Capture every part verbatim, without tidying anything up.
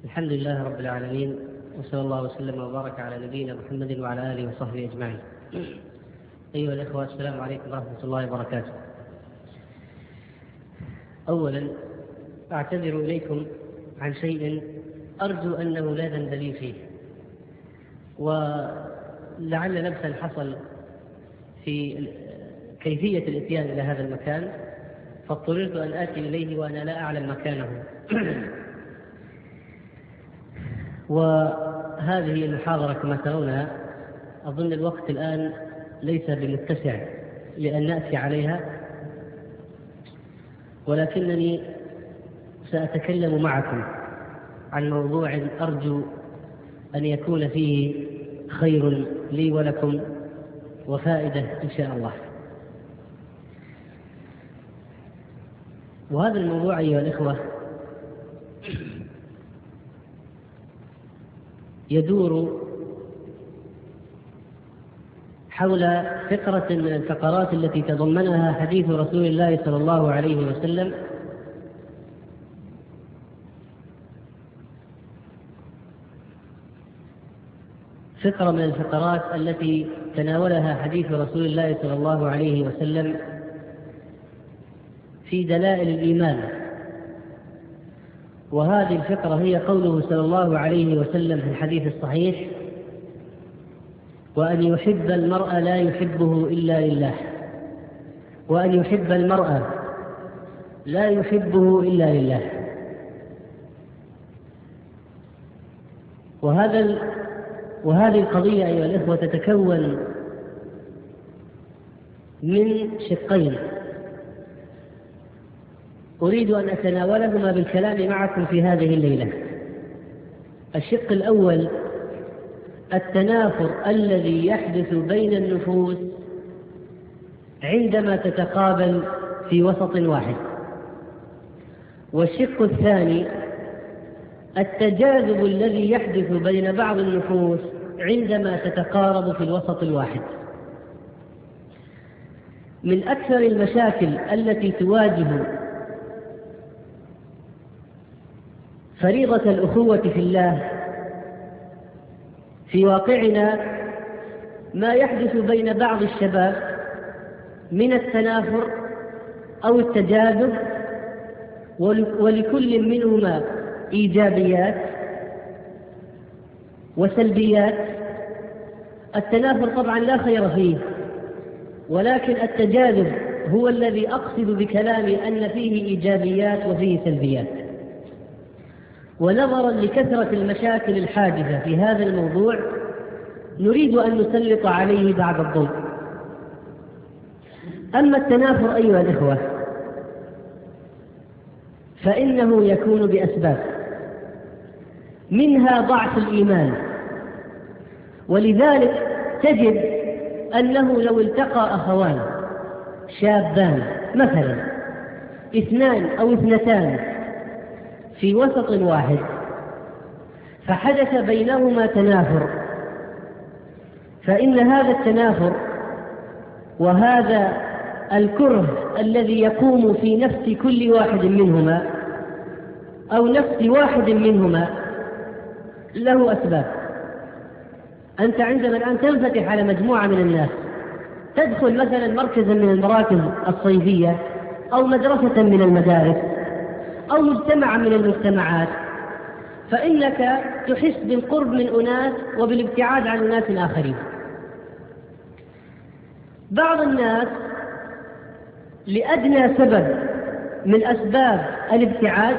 الحمد لله رب العالمين، وصلى الله وسلم وبارك على نبينا محمد وعلى آله وصحبه أجمعين. أيها الإخوة، السلام عليكم ورحمة الله وبركاته. أولا أعتذر إليكم عن شيء أرجو أنه لا ذنب لي فيه، ولعل لبسا حصل في كيفية الإتيان إلى هذا المكان، فاضطررت أن آتي إليه وأنا لا أعلم مكانه. وهذه المحاضرة كما ترونها أظن الوقت الآن ليس بمتسع لأن نأتي عليها، ولكنني سأتكلم معكم عن موضوع أرجو أن يكون فيه خير لي ولكم وفائدة إن شاء الله. وهذا الموضوع أيها الإخوة يدور حول فقرة من الفقرات التي تضمنها حديث رسول الله صلى الله عليه وسلم فقرة من الفقرات التي تناولها حديث رسول الله صلى الله عليه وسلم في دلائل الإيمان. وهذه الفقرة هي قوله صلى الله عليه وسلم في الحديث الصحيح: وأن يحب المرء لا يحبه إلا لله، وأن يحب المرء لا يحبه إلا لله. وهذا وهذه القضية أيها الإخوة تتكون من شقين أريد أن أتناولهما بالكلام معكم في هذه الليلة. الشق الأول التنافر الذي يحدث بين النفوس عندما تتقابل في وسط واحد، والشق الثاني التجاذب الذي يحدث بين بعض النفوس عندما تتقارب في الوسط الواحد. من أكثر المشاكل التي تواجه فريضة الأخوة في الله في واقعنا ما يحدث بين بعض الشباب من التنافر أو التجاذب، ولكل منهما إيجابيات وسلبيات. التنافر طبعا لا خير فيه، ولكن التجاذب هو الذي أقصد بكلامي أن فيه إيجابيات وفيه سلبيات. ونظرا لكثرة المشاكل الحادثة في هذا الموضوع نريد أن نسلط عليه بعض الضوء. أما التنافر أيها الإخوة فإنه يكون بأسباب، منها ضعف الإيمان، ولذلك تجد أنه لو التقى أخوان شابان مثلا اثنان أو اثنتان في وسط واحد فحدث بينهما تنافر، فإن هذا التنافر وهذا الكره الذي يقوم في نفس كل واحد منهما أو نفس واحد منهما له أسباب. أنت عندما الآن تنفتح على مجموعة من الناس، تدخل مثلا مركزا من المراكز الصيفية أو مدرسة من المدارس أو مجتمعا من المجتمعات، فإنك تحس بالقرب من أناس وبالابتعاد عن أناس آخرين. بعض الناس لأدنى سبب من أسباب الابتعاد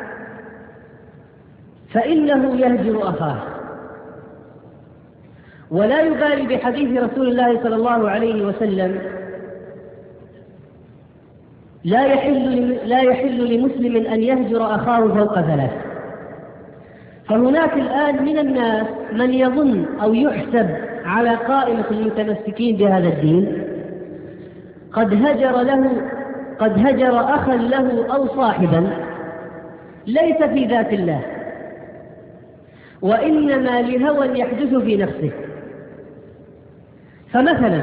فإنه يهجر أخاه، ولا يبالي بحديث رسول الله صلى الله عليه وسلم: لا يحل لا يحل لمسلم أن يهجر أخاه فوق ثلاث. فهناك الآن من الناس من يظن أو يحسب على قائمة المتمسكين بهذا الدين قد هجر له قد هجر أخا له أو صاحبا ليس في ذات الله، وإنما لهوى يحدث في نفسه. فمثلا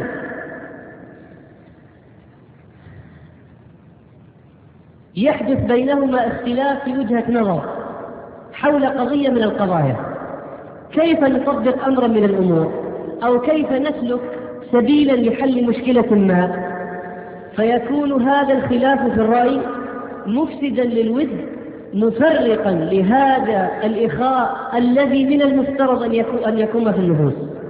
يحدث بينهما اختلاف في وجهة نظر حول قضية من القضايا، كيف نطبق أمرا من الأمور أو كيف نسلك سبيلا لحل مشكلة ما، فيكون هذا الخلاف في الرأي مفسدا للود مفرقا لهذا الإخاء الذي من المفترض أن يكون في النفوس،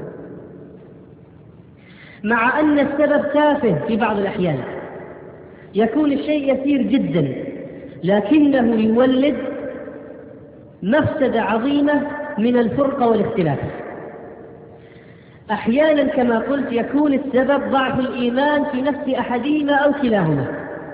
مع أن السبب تافه في بعض الأحيان، يكون الشيء يسير جدا لكنه يولد مفسدة عظيمة من الفرقة والاختلاف. أحيانا كما قلت يكون السبب ضعف الإيمان في نفس أحدهما أو كلاهما.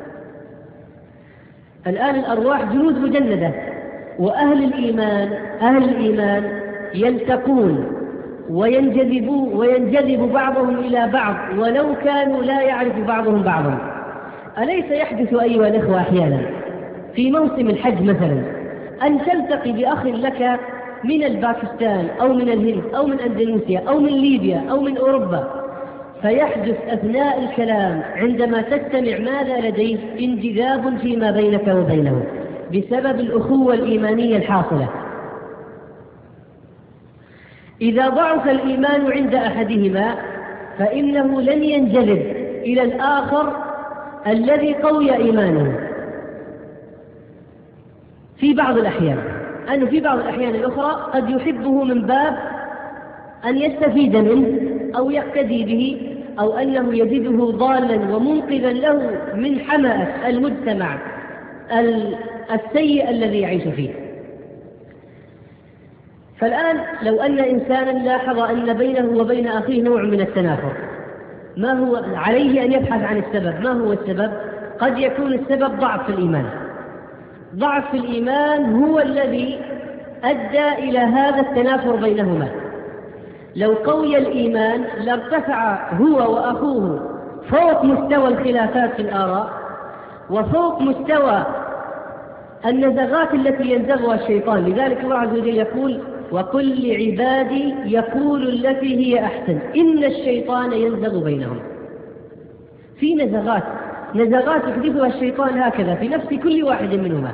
الآن الأرواح جنود مجندة، وأهل الإيمان أهل الإيمان يلتقون وينجذبوا وينجذب بعضهم إلى بعض ولو كانوا لا يعرف بعضهم بعضا. أليس يحدث أيها الأخوة أحيانا في موسم الحج مثلا أن تلتقي بأخ لك من الباكستان أو من الهند أو من أندونيسيا أو من ليبيا أو من أوروبا، فيحدث أثناء الكلام عندما تستمع ماذا لديه انجذاب فيما بينك وبينه بسبب الأخوة الإيمانية الحاصلة. إذا ضعف الإيمان عند أحدهما فإنه لن ينجذب إلى الآخر الذي قوي إيمانه في بعض الأحيان، أنه في بعض الأحيان الأخرى قد يحبه من باب أن يستفيد منه أو يقتدي به، أو أنه يجده ضالا ومنقذا له من حمأة المجتمع السيء الذي يعيش فيه. فالآن لو أن إنسانا لاحظ أن بينه وبين أخيه نوع من التنافر، ما هو عليه أن يبحث عن السبب؟ ما هو السبب؟ قد يكون السبب ضعف في الإيمان. ضعف في الإيمان هو الذي أدى إلى هذا التنافر بينهما. لو قوي الإيمان لارتفع هو وأخوه فوق مستوى الخلافات في الآراء وفوق مستوى النزغات التي ينزغها الشيطان. لذلك الله عز وجل يقول: وقل لعبادي يقول التي هي أحسن إن الشيطان ينزغ بينهم. في نزغات نزغات يحدثها الشيطان هكذا في نفس كل واحد منهما.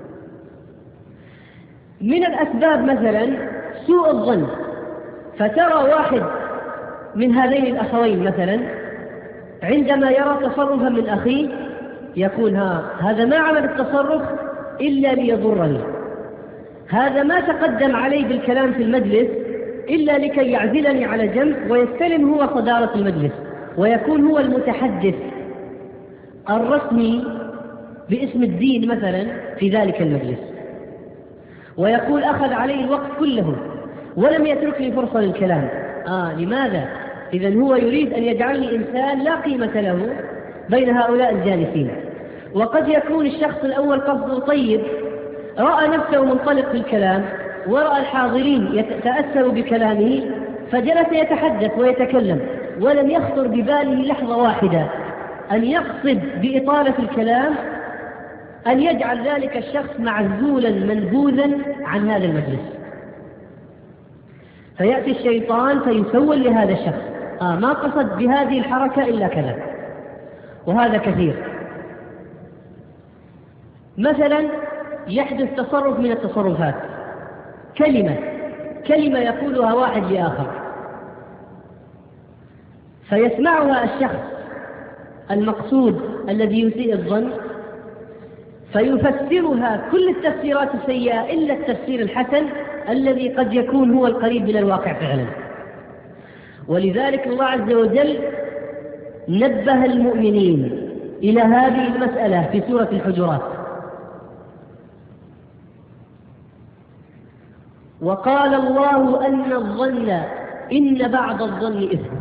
من الأسباب مثلا سوء الظن، فترى واحد من هذين الأخوين مثلا عندما يرى تصرفا من أخيه يقول: ها هذا ما عمل التصرف إلا ليضرني، هذا ما تقدم علي بالكلام في المجلس إلا لكي يعزلني على جنب ويستلم هو صدارة المجلس ويكون هو المتحدث الرسمي باسم الدين مثلا في ذلك المجلس، ويقول: أخذ علي الوقت كله ولم يترك لي فرصة للكلام. آه لماذا؟ إذن هو يريد أن يجعلني إنسان لا قيمة له بين هؤلاء الجالسين. وقد يكون الشخص الأول قصده طيب، رأى نفسه منطلق في الكلام ورأى الحاضرين يتأثروا بكلامه فجلس يتحدث ويتكلم، ولم يخطر بباله لحظة واحدة أن يقصد بإطالة الكلام أن يجعل ذلك الشخص معزولا منبوذا عن هذا المجلس. فيأتي الشيطان فيسول لهذا الشخص: آه ما قصد بهذه الحركة إلا كذا. وهذا كثير. مثلا يحدث تصرف من التصرفات، كلمة كلمة يقولها واحد لآخر فيسمعها الشخص المقصود الذي يسيء الظن فيفسرها كل التفسيرات السيئة إلا التفسير الحسن الذي قد يكون هو القريب من الواقع فعلا. ولذلك الله عز وجل نبه المؤمنين إلى هذه المسألة في سورة الحجرات: وقال الله أن الظن إن بعض الظن إثم.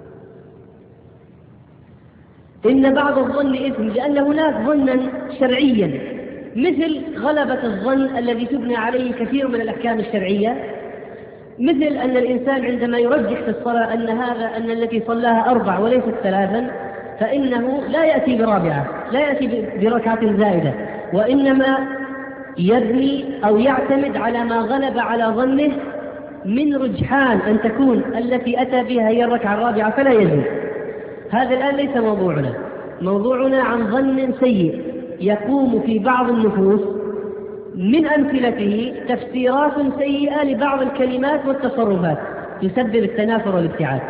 إن بعض الظن إثم لأن هناك ظنا شرعيا مثل غلبة الظن الذي تبنى عليه كثير من الأحكام الشرعية، مثل أن الإنسان عندما يرجح في الصلاة أن هذا أن التي صلاها أربع وليست ثلاثا فإنه لا يأتي برابعة، لا يأتي بركعة زائدة، وإنما يبني أو يعتمد على ما غلب على ظنه من رجحان أن تكون التي أتى بها هي الركعة الرابعة فلا يزيد. هذا الآن ليس موضوعنا، موضوعنا عن ظن سيء يقوم في بعض النفوس من أمثلته تفسيرات سيئة لبعض الكلمات والتصرفات تسبب التنافر والابتعاد.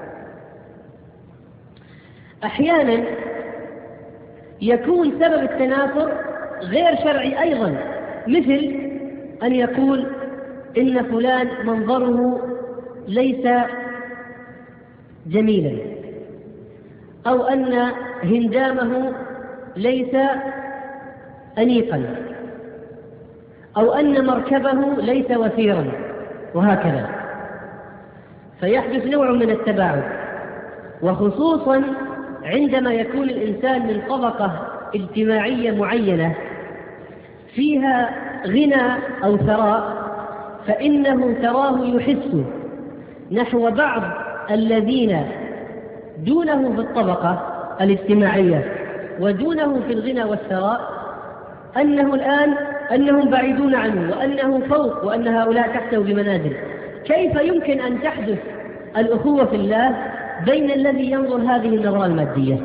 أحيانا يكون سبب التنافر غير شرعي أيضا، مثل أن يقول إن فلان منظره ليس جميلا، أو أن هندامه ليس أنيقا، أو أن مركبه ليس وثيرا، وهكذا. فيحدث نوع من التباعد، وخصوصا عندما يكون الإنسان من طبقة اجتماعية معينة فيها غنى أو ثراء، فإنه تراه يحس نحو بعض الذين دونه في الطبقة الاجتماعية ودونه في الغنى والثراء أنه الآن أنهم بعيدون عنه، وأنه فوق، وأن هؤلاء تحته بمنازل. كيف يمكن أن تحدث الأخوة في الله بين الذي ينظر هذه النظرة المادية؟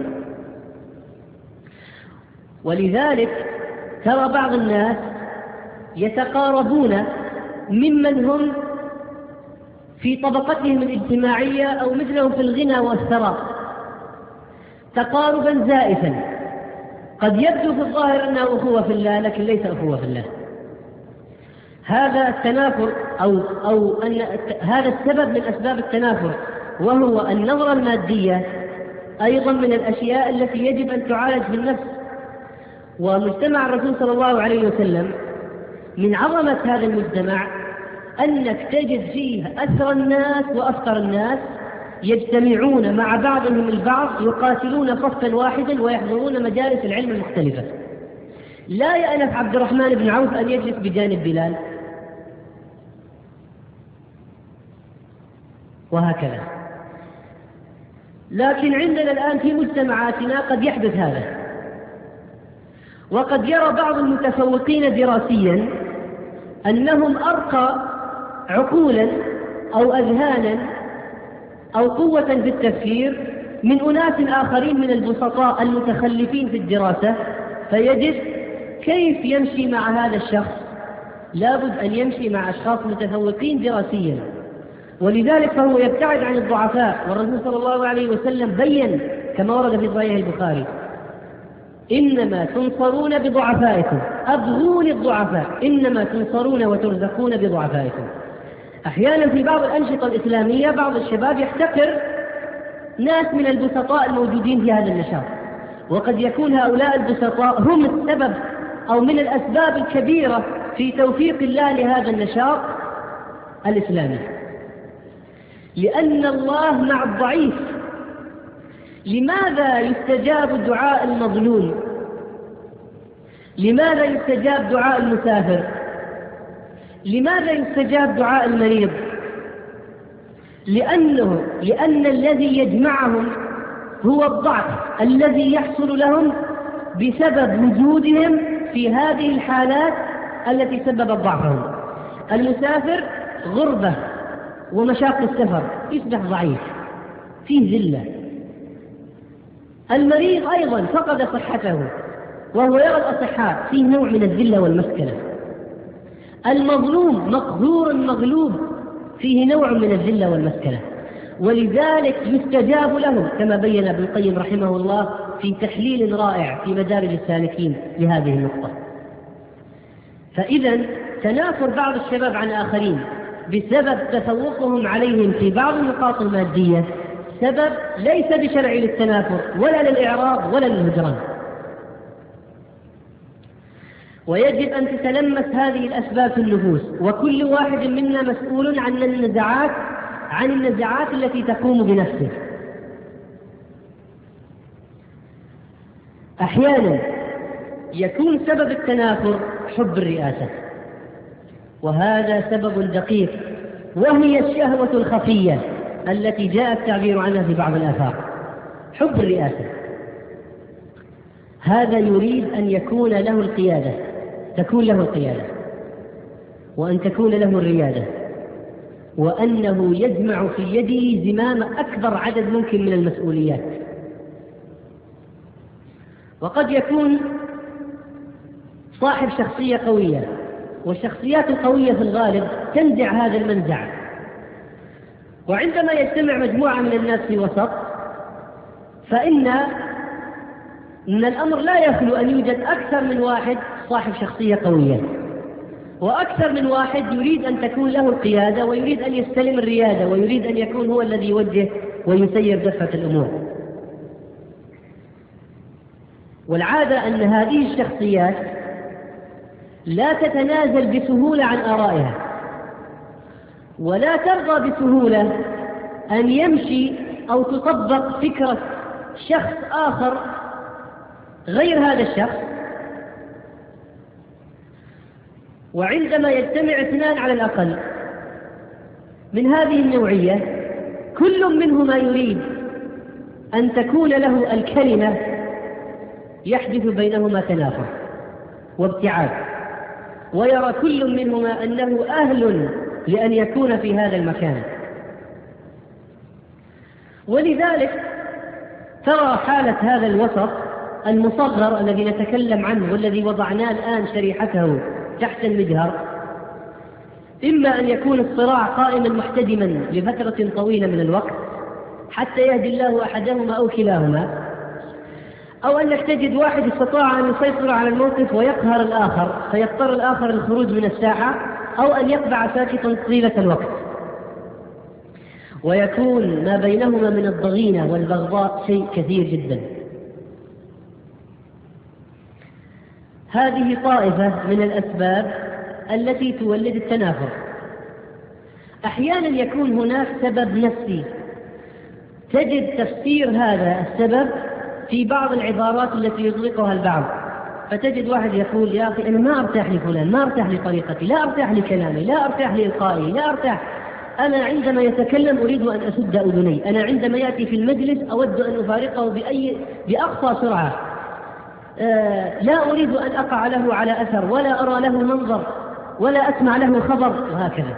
ولذلك ترى بعض الناس يتقاربون ممن هم في طبقتهم الاجتماعية أو مثلهم في الغنى والثراء تقاربا زائفا، قد يبدو في الظاهر أنه أخوة في الله، لكن ليس أخوة في الله. هذا التنافر أو, أو أن هذا السبب من أسباب التنافر، وهو النظرة المادية، أيضا من الأشياء التي يجب أن تعالج في النفس. ومجتمع الرسول صلى الله عليه وسلم من عظمة هذا المجتمع أنك تجد فيه أثرى الناس وأفقر الناس يجتمعون مع بعضهم البعض، يقاتلون صفا واحدا ويحضرون مجالس العلم المختلفة. لا يأنف عبد الرحمن بن عوف أن يجلس بجانب بلال، وهكذا. لكن عندنا الآن في مجتمعاتنا قد يحدث هذا، وقد يرى بعض المتفوقين دراسيا أنهم أرقى عقولا أو أذهانا أو قوة في التفكير من أناس آخرين من البسطاء المتخلفين في الدراسة، فيجد كيف يمشي مع هذا الشخص؟ لابد أن يمشي مع أشخاص متفوقين دراسيا، ولذلك فهو يبتعد عن الضعفاء. والرسول صلى الله عليه وسلم بين كما ورد في صحيح البخاري: إنما تنصرون بضعفائكم، أبغوا للضعفاء، إنما تنصرون وترزقون بضعفائكم. أحيانا في بعض الأنشطة الإسلامية بعض الشباب يحتقر ناس من البسطاء الموجودين في هذا النشاط، وقد يكون هؤلاء البسطاء هم السبب أو من الأسباب الكبيرة في توفيق الله لهذا النشاط الإسلامي، لأن الله مع الضعيف. لماذا يستجاب دعاء المظلوم؟ لماذا يستجاب دعاء المسافر؟ لماذا يستجاب دعاء المريض؟ لأنه لأن الذي يجمعهم هو الضعف الذي يحصل لهم بسبب وجودهم في هذه الحالات التي سببت ضعفهم. المسافر غربة ومشاق السفر يصبح ضعيف، فيه ذلة. المريض أيضا فقد صحته وهو يرى الأصحاء، فيه نوع من الذلة والمسكنة. المظلوم مقهور مغلوب، فيه نوع من الذلة والمسكنة، ولذلك يستجاب له كما بين ابن القيم رحمه الله في تحليل رائع في مدارج السالكين لهذه النقطة. فإذا تنافر بعض الشباب عن آخرين بسبب تفوقهم عليهم في بعض النقاط المادية سبب ليس بشرعي للتنافر ولا للإعراض ولا للهجران. ويجب أن تتلمس هذه الأسباب في النفوس، وكل واحد منا مسؤول عن النزعات عن النزعات التي تقوم بنفسه. أحيانا يكون سبب التنافر حب الرئاسة، وهذا سبب دقيق، وهي الشهوة الخفية التي جاء التعبير عنها في بعض الآثار. حب الرئاسة هذا يريد أن يكون له القيادة، تكون له القيادة، وأن تكون له الريادة، وأنه يجمع في يده زمام أكبر عدد ممكن من المسؤوليات. وقد يكون صاحب شخصية قوية والشخصيات القوية في الغالب تنزع هذا المنزع. وعندما يجتمع مجموعة من الناس في وسط، فإن من الأمر لا يخلو أن يوجد أكثر من واحد صاحب شخصية قوية، وأكثر من واحد يريد أن تكون له القيادة ويريد أن يستلم الريادة ويريد أن يكون هو الذي يوجه ويسير دفة الأمور. والعادة أن هذه الشخصيات لا تتنازل بسهولة عن آرائها، ولا ترضى بسهولة أن يمشي أو تطبق فكرة شخص آخر غير هذا الشخص. وعندما يجتمع اثنان على الأقل من هذه النوعية، كل منهما يريد أن تكون له الكلمة، يحدث بينهما تنافر وابتعاد، ويرى كل منهما أنه أهل لأن يكون في هذا المكان. ولذلك ترى حالة هذا الوسط المصغر الذي نتكلم عنه والذي وضعناه الآن شريحته تحت المجهر، إما أن يكون الصراع قائما محتدما لفترة طويلة من الوقت حتى يهدي الله أحدهما أو كلاهما، أو أنك تجد واحد استطاع أن يسيطر على الموقف ويقهر الآخر فيضطر الآخر للخروج من الساحة، أو أن يقبع ساكتا طيلة الوقت، ويكون ما بينهما من الضغينة والبغضاء شيء كثير جدا. هذه طائفة من الأسباب التي تولد التنافر. أحيانا يكون هناك سبب نفسي، تجد تفسير هذا السبب في بعض العبارات التي يطلقها البعض، فتجد واحد يقول يا أخي أنا ما أرتاح لفلان، ما أرتاح لطريقتي، لا أرتاح لكلامي، لا أرتاح لإلقائي، لا أرتاح، أنا عندما يتكلم أريد أن أسد أذني، أنا عندما يأتي في المجلس أود أن أفارقه بأي بأقصى سرعة، آه لا أريد أن أقع له على أثر، ولا أرى له منظر، ولا أسمع له خبر، وهكذا.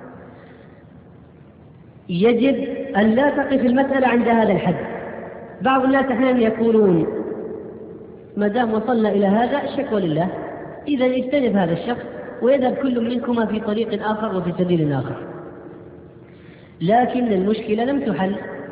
يجب أن لا تقف المسألة عند هذا الحد. بعض الناس أحيانا يقولون ما دام وصلنا إلى هذا الشكوى لله، إذا يجتنب هذا الشخص ويذهب كل منكما في طريق آخر وفي سبيل آخر. لكن المشكلة لم تحل،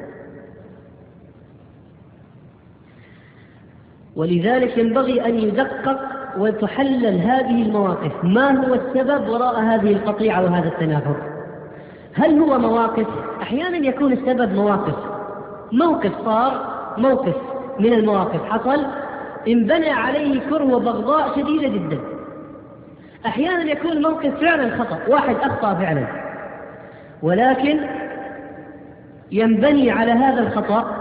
ولذلك ينبغي أن يدقق وتحلل هذه المواقف. ما هو السبب وراء هذه القطيعة وهذا التنافر؟ هل هو مواقف؟ أحيانا يكون السبب مواقف، موقف صار، موقف من المواقف حصل انبنى عليه كره وبغضاء شديدة جدا. أحيانا يكون الموقف فعلا خطأ، واحد أخطأ فعلا، ولكن ينبني على هذا الخطأ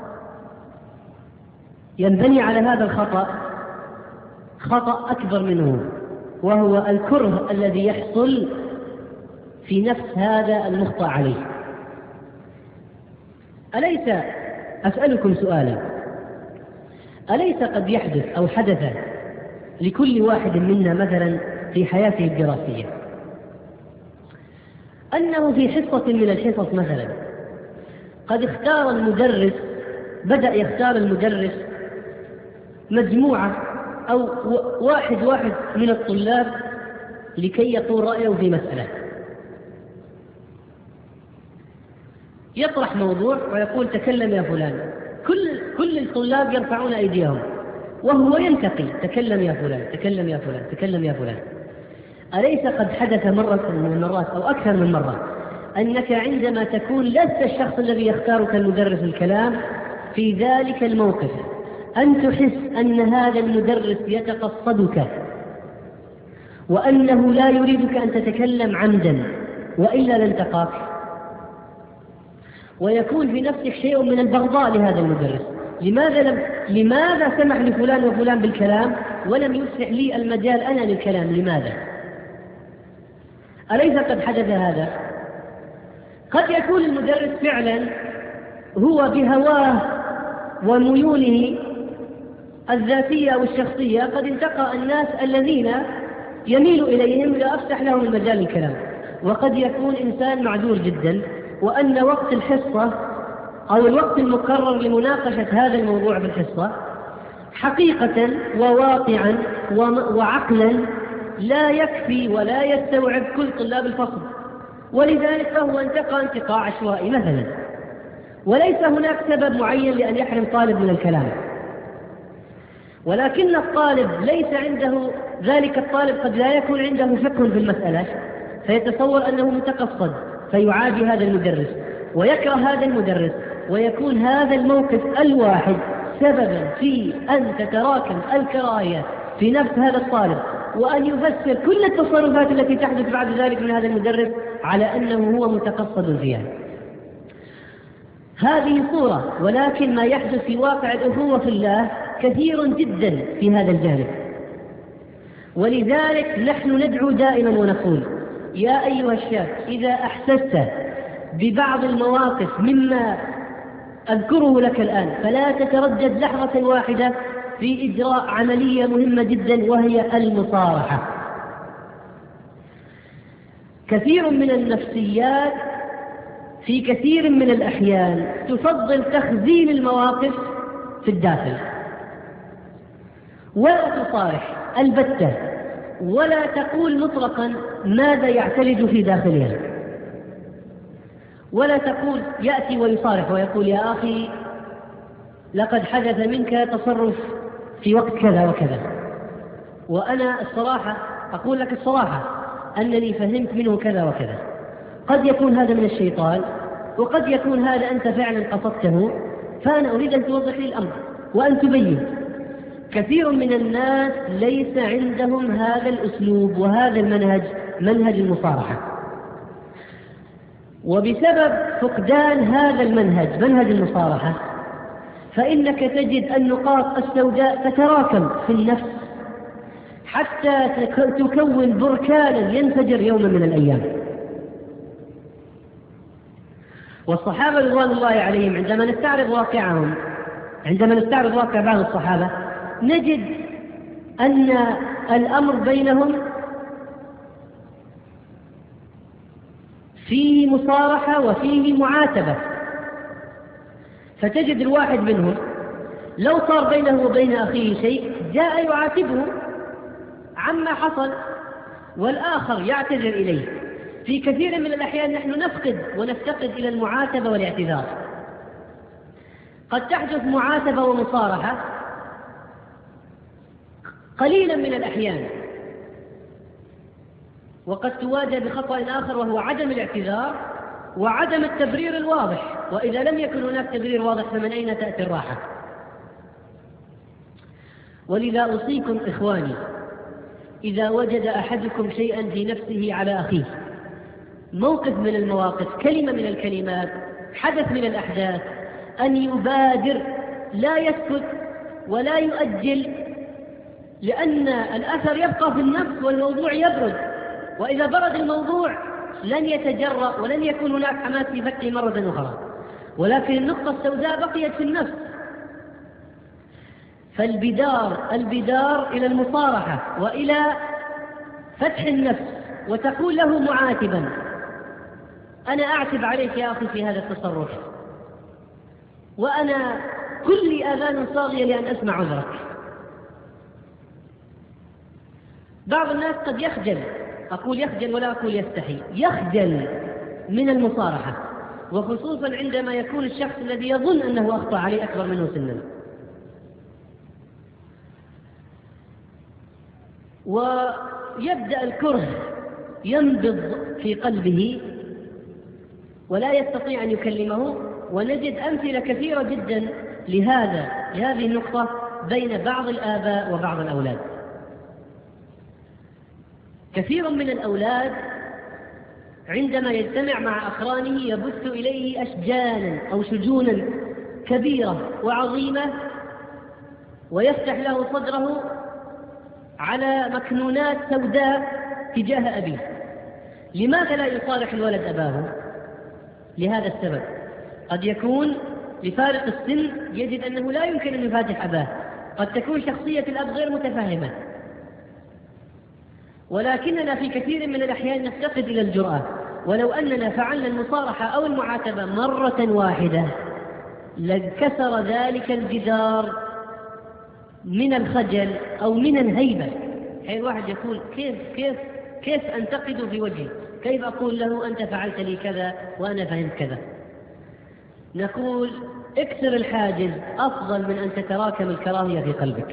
ينبني على هذا الخطأ خطأ أكبر منه، وهو الكره الذي يحصل في نفس هذا المخطئ عليه. أليس أسألكم سؤالا، أليس قد يحدث أو حدث لكل واحد منا مثلا في حياته الدراسية أنه في حصة من الحصص مثلا قد اختار المدرس، بدأ يختار المدرس مجموعة أو واحد واحد من الطلاب لكي يقول رأيه في مسألة، يطرح موضوع ويقول تكلم يا فلان، كل كل الطلاب يرفعون أيديهم وهو ينتقي تكلم يا فلان، تكلم يا فلان، تكلم يا فلان. أليس قد حدث مرة من المرات أو أكثر من مرة أنك عندما تكون لست الشخص الذي يختارك المدرس الكلام في ذلك الموقف أن تحس أن هذا المدرس يتقصدك وأنه لا يريدك أن تتكلم عمدا وإلا لانتقاك، ويكون في نفسك شيء من البغضاء لهذا المدرس؟ لماذا لم لماذا سمح لفلان وفلان بالكلام ولم يسمح لي المجال أنا للكلام؟ لماذا؟ أليس قد حدث هذا؟ قد يكون المدرس فعلا هو بهواه وميوله الذاتية والشخصية قد انتقى الناس الذين يميل إليهم لأفتح لهم المجال للكلام، وقد يكون إنسان معذور جدا، وأن وقت الحصة أو الوقت المقرر لمناقشة هذا الموضوع في الحصة حقيقة وواقعا وعقلا لا يكفي ولا يستوعب كل طلاب الفصل، ولذلك فهو انتقى انتقاء عشوائي مثلا، وليس هناك سبب معين لأن يحرم طالب من الكلام. ولكن الطالب ليس عنده، ذلك الطالب قد لا يكون عنده فقه في المسألة، فيتصور أنه متقصد فيعادي هذا المدرس ويكره هذا المدرس، ويكون هذا الموقف الواحد سببا في أن تتراكم الكراهية في نفس هذا الطالب، وأن يفسر كل التصرفات التي تحدث بعد ذلك من هذا المدرس على أنه هو متقصد فيها. هذه صورة، ولكن ما يحدث في واقع الأخوة في الله كثير جدا في هذا الجانب. ولذلك نحن ندعو دائما ونقول: يا أيها الشاب، إذا أحسست ببعض المواقف مما أذكره لك الآن فلا تتردد لحظة واحدة في إجراء عملية مهمة جدا، وهي المصارحة. كثير من النفسيات في كثير من الأحيان تفضل تخزين المواقف في الداخل، ولا تصارح البتة، ولا تقول مطلقا ماذا يعتلج في داخلها، ولا تقول يأتي ويصارح ويقول: يا أخي لقد حدث منك تصرف في وقت كذا وكذا، وأنا الصراحة أقول لك الصراحة أنني فهمت منه كذا وكذا. قد يكون هذا من الشيطان، وقد يكون هذا أنت فعلا قصدته، فأنا أريد أن توضح لي الأمر وأن تبين. كثير من الناس ليس عندهم هذا الأسلوب وهذا المنهج، منهج المصارحة، وبسبب فقدان هذا المنهج، منهج المصارحة، فإنك تجد النقاط السوداء تتراكم في النفس حتى تكون بركانا ينفجر يوما من الأيام. والصحابة رضوان الله عليهم عندما نستعرض واقعهم، عندما نستعرض واقع بعض الصحابة، نجد أن الأمر بينهم فيه مصارحة وفيه معاتبة. فتجد الواحد منهم لو صار بينه وبين أخيه شيء جاء يعاتبه عما حصل، والآخر يعتذر إليه. في كثير من الأحيان نحن نفقد ونفتقد إلى المعاتبة والاعتذار. قد تحدث معاتبة ومصارحة قليلا من الأحيان، وقد تواجه بخطأ آخر وهو عدم الاعتذار وعدم التبرير الواضح، وإذا لم يكن هناك تبرير واضح فمن أين تأتي الراحة؟ ولذا أوصيكم إخواني، إذا وجد أحدكم شيئا في نفسه على أخيه، موقف من المواقف، كلمة من الكلمات، حدث من الأحداث، أن يبادر، لا يسكت ولا يؤجل، لأن الأثر يبقى في النفس والموضوع يبرد، وإذا برد الموضوع لن يتجرأ ولن يكون هناك حماس في فتحه مرة أخرى، ولكن النقطة السوداء بقيت في النفس. فالبدار البدار إلى المصارحة وإلى فتح النفس، وتقول له معاتبا: أنا أعتب عليك يا أخي في هذا التصرف، وأنا كل آذان صاغية لأن أسمع عذرك. بعض الناس قد يخجل، أقول يخجل ولا أقول يستحي، يخجل من المصارحة، وخصوصا عندما يكون الشخص الذي يظن أنه أخطأ عليه أكبر منه سنا. ويبدأ الكره ينبض في قلبه ولا يستطيع أن يكلمه، ونجد أمثلة كثيرة جدا لهذا لهذه النقطة بين بعض الآباء وبعض الأولاد. كثير من الأولاد عندما يجتمع مع أقرانه يبث إليه أشجانا أو شجونا كبيرة وعظيمة، ويفتح له صدره على مكنونات سوداء تجاه أبيه. لماذا لا يصالح الولد أباه؟ لهذا السبب. قد يكون لفارق السن يجد أنه لا يمكن أن يفاتح أباه، قد تكون شخصية الأب غير متفاهمة، ولكننا في كثير من الأحيان نفتقد إلى الجرأة. ولو أننا فعلنا المصارحة أو المعاتبة مرة واحدة لانكسر ذلك الجدار من الخجل أو من الهيبة حين واحد يقول كيف كيف كيف أنتقد في وجهي، كيف أقول له أنت فعلت لي كذا وأنا فهمت كذا. نقول اكسر الحاجز أفضل من أن تتراكم الكراهية في قلبك.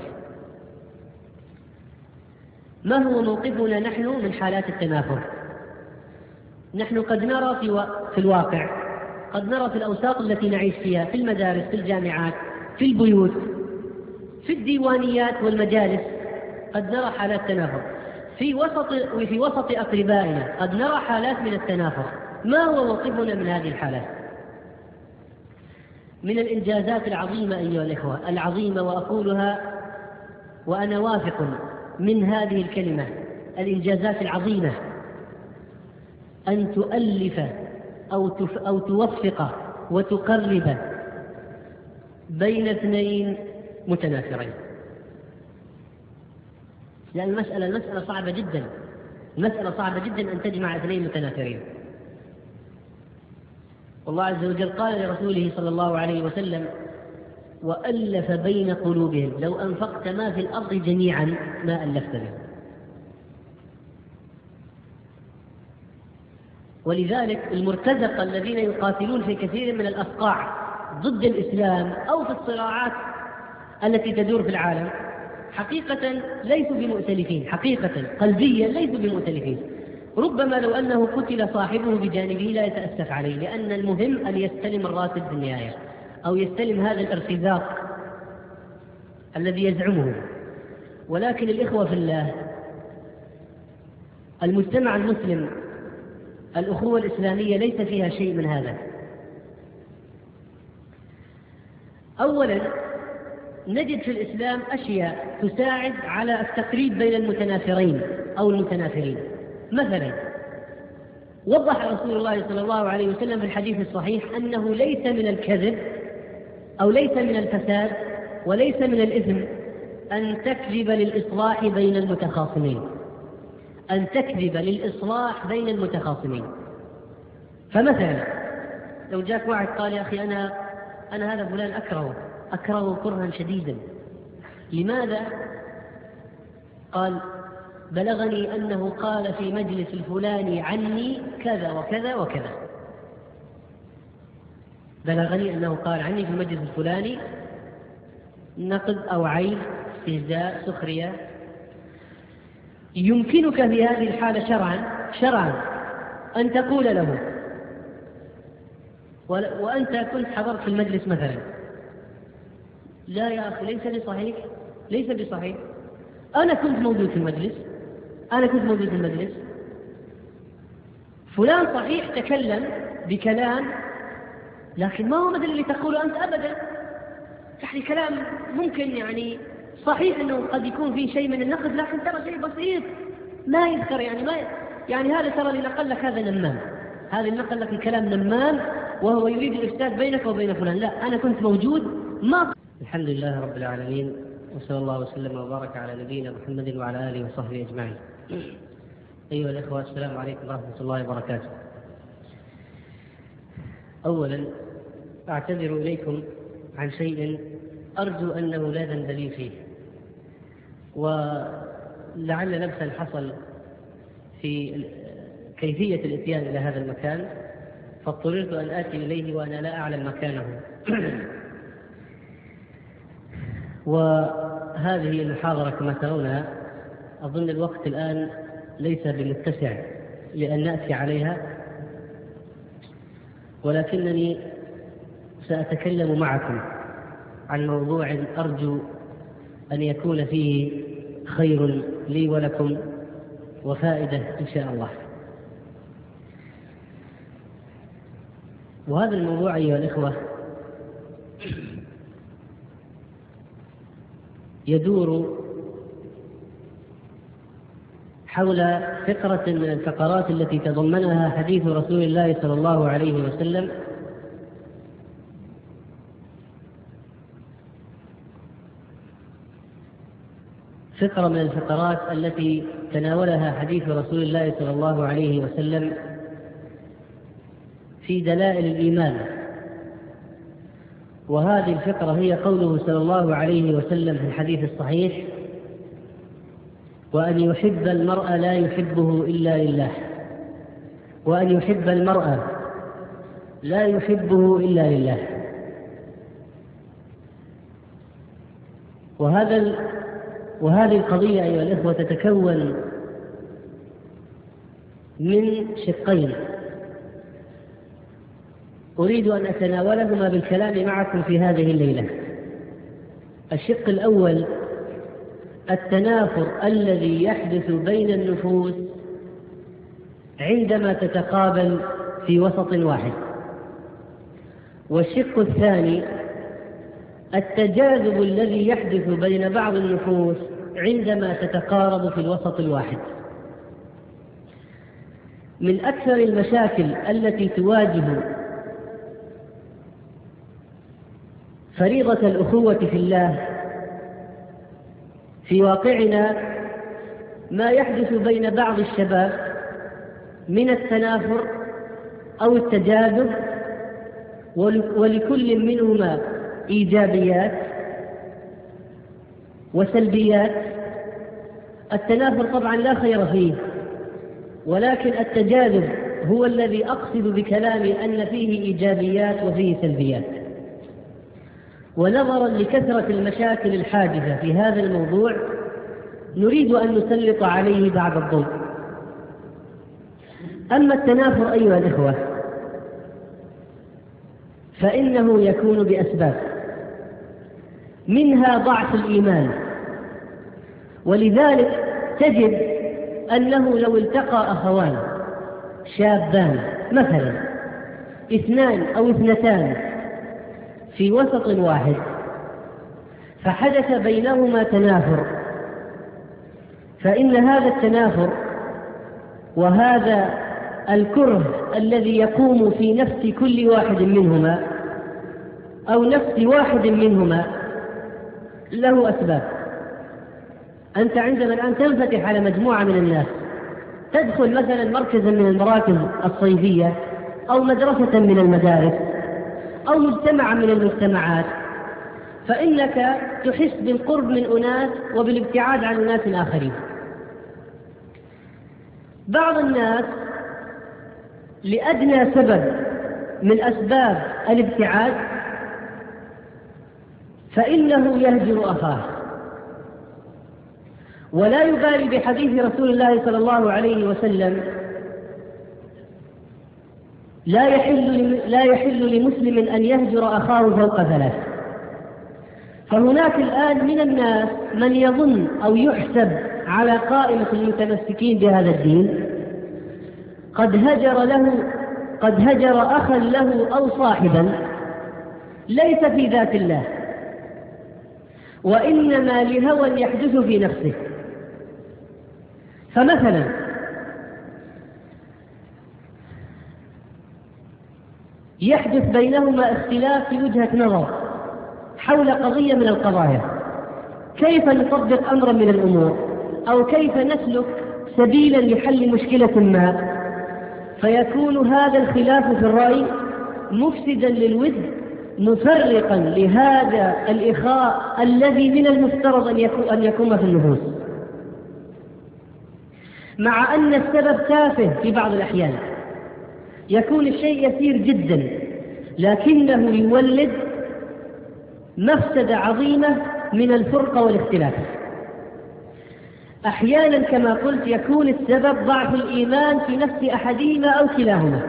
ما هو موقفنا نحن من حالات التنافر؟ نحن قد نرى في, و... في الواقع، قد نرى في الأوساط التي نعيش فيها، في المدارس، في الجامعات، في البيوت، في الديوانيات والمجالس، قد نرى حالات تنافر. في وسط وفي وسط أقربائنا قد نرى حالات من التنافر. ما هو موقفنا من هذه الحالات؟ من الإنجازات العظيمة أيها الإخوة، العظيمة، وأقولها وأنا واثق من هذه الكلمة، الإنجازات العظيمة أن تؤلف أو, تف أو توفق وتقرب بين اثنين متنافرين. لأن المسألة المسألة صعبة جدا، المسألة صعبة جدا أن تجمع اثنين متنافرين. والله عز وجل قال لرسوله صلى الله عليه وسلم: وألف بين قلوبهم لو أنفقت ما في الأرض جميعا ما ألفت به. ولذلك المرتزقة الذين يقاتلون في كثير من الأفقاع ضد الإسلام أو في الصراعات التي تدور في العالم حقيقة ليسوا بمؤتلفين، حقيقة قلبيا ليسوا بمؤتلفين. ربما لو أنه قتل صاحبه بجانبه لا يتأسف عليه، لأن المهم أن يستلم الراتب في النهاية أو يستلم هذا الارتزاق الذي يزعمه. ولكن الإخوة في الله، المجتمع المسلم، الأخوة الإسلامية ليس فيها شيء من هذا. أولا نجد في الإسلام أشياء تساعد على التقريب بين المتنافرين أو المتنافرين. مثلا وضح رسول الله صلى الله عليه وسلم في الحديث الصحيح أنه ليس من الكذب أو ليس من الفساد وليس من الإثم أن تكذب للإصلاح بين المتخاصمين، أن تكذب للإصلاح بين المتخاصمين. فمثلا لو جاك واحد قال: يا أخي أنا أنا هذا فلان أكرهه أكرهه كرها شديدا. لماذا؟ قال: بلغني أنه قال في مجلس الفلاني عني كذا وكذا وكذا. بلغني أنه قال عني في المجلس الفلاني نقد أو عيب، استهزاء، سخرية. يمكنك في هذه الحالة شرعا شرعا أن تقول له، وأنت كنت حضرت في المجلس مثلا: لا يا أخي ليس بصحيح، ليس بصحيح، أنا كنت موجود في المجلس، أنا كنت موجود في المجلس، فلان صحيح تكلم بكلام لكن ما هو مثل اللي تقوله أنت أبدا. يعني كلام ممكن يعني صحيح أنه قد يكون فيه شيء من النقد، لكن ترى شيء بسيط ما يذكر، يعني ما يعني هذا ترى اللي نقل لك هذا نمام، هذا اللي نقل لك الكلام نمام وهو يريد الإفساد بينك وبين فلان. لا، أنا كنت موجود ما. الحمد لله رب العالمين، وصلى الله وسلم وبارك على نبينا محمد وعلى آله وصحبه أجمعين. أيها الإخوة، السلام عليكم ورحمة الله وبركاته. أولا أعتذر إليكم عن شيء أرجو أنه لا ذنب لي فيه، ولعل لبسا حصل في كيفية الإتيان إلى هذا المكان فاضطررت أن آتي إليه وأنا لا أعلم مكانه. وهذه المحاضرة كما ترونها أظن الوقت الآن ليس بمتسع لأن نأتي عليها، ولكنني سأتكلم معكم عن موضوع أرجو أن يكون فيه خير لي ولكم وفائدة إن شاء الله. وهذا الموضوع أيها الإخوة يدور حول فقرة من الفقرات التي تضمنها حديث رسول الله صلى الله عليه وسلم فقرة من الفقرات التي تناولها حديث رسول الله صلى الله عليه وسلم في دلائل الإيمان. وهذه الفقرة هي قوله صلى الله عليه وسلم في الحديث الصحيح: وأن يحب المرء لا يحبه إلا لله، وأن يحب المرء لا يحبه إلا لله. وهذا وهذه القضية أيها الإخوة تتكون من شقين أريد أن أتناولهما بالكلام معكم في هذه الليلة. الشق الأول التنافر الذي يحدث بين النفوس عندما تتقابل في وسط واحد، والشق الثاني التجاذب الذي يحدث بين بعض النفوس عندما تتقارب في الوسط الواحد. من أكثر المشاكل التي تواجه فريضة الأخوة في الله في واقعنا ما يحدث بين بعض الشباب من التنافر أو التجاذب، ولكل منهما إيجابيات وسلبيات. التنافر طبعا لا خير فيه، ولكن التجاذب هو الذي أقصد بكلامي أن فيه إيجابيات وفيه سلبيات. ونظرا لكثرة المشاكل الحادثة في هذا الموضوع نريد أن نسلط عليه بعض الضوء. أما التنافر أيها الإخوة فإنه يكون بأسباب، منها ضعف الإيمان، ولذلك تجد أنه لو التقى أخوان شابان مثلا اثنان أو اثنتان في وسط واحد فحدث بينهما تنافر، فإن هذا التنافر وهذا الكره الذي يقوم في نفس كل واحد منهما أو نفس واحد منهما له أسباب. أنت عندما الآن تنفتح على مجموعة من الناس، تدخل مثلا مركزا من المراكز الصيفية أو مدرسة من المدارس أو مجتمعا من المجتمعات، فإنك تحس بالقرب من أناس وبالابتعاد عن أناس آخرين. بعض الناس لأدنى سبب من أسباب الابتعاد فإنه يهجر أخاه، ولا يبالي بحديث رسول الله صلى الله عليه وسلم: لا يحل لا يحل لمسلم أن يهجر أخاه فوق ثلاث. فهناك الآن من الناس من يظن أو يحسب على قائمة المتمسكين بهذا الدين قد هجر له قد هجر أخا له أو صاحبا ليس في ذات الله، وإنما لهوى يحدث في نفسه. فمثلا يحدث بينهما اختلاف في وجهة نظر حول قضية من القضايا، كيف نطبق أمرا من الأمور أو كيف نسلك سبيلا لحل مشكلة ما، فيكون هذا الخلاف في الرأي مفسدا للود مفرقا لهذا الإخاء الذي من المفترض أن يكون في النفوس، مع أن السبب تافه في بعض الأحيان، يكون الشيء يسير جدا لكنه يولد مفسدة عظيمة من الفرقة والاختلاف. أحيانا كما قلت يكون السبب ضعف الإيمان في نفس أحدهما أو كلاهما.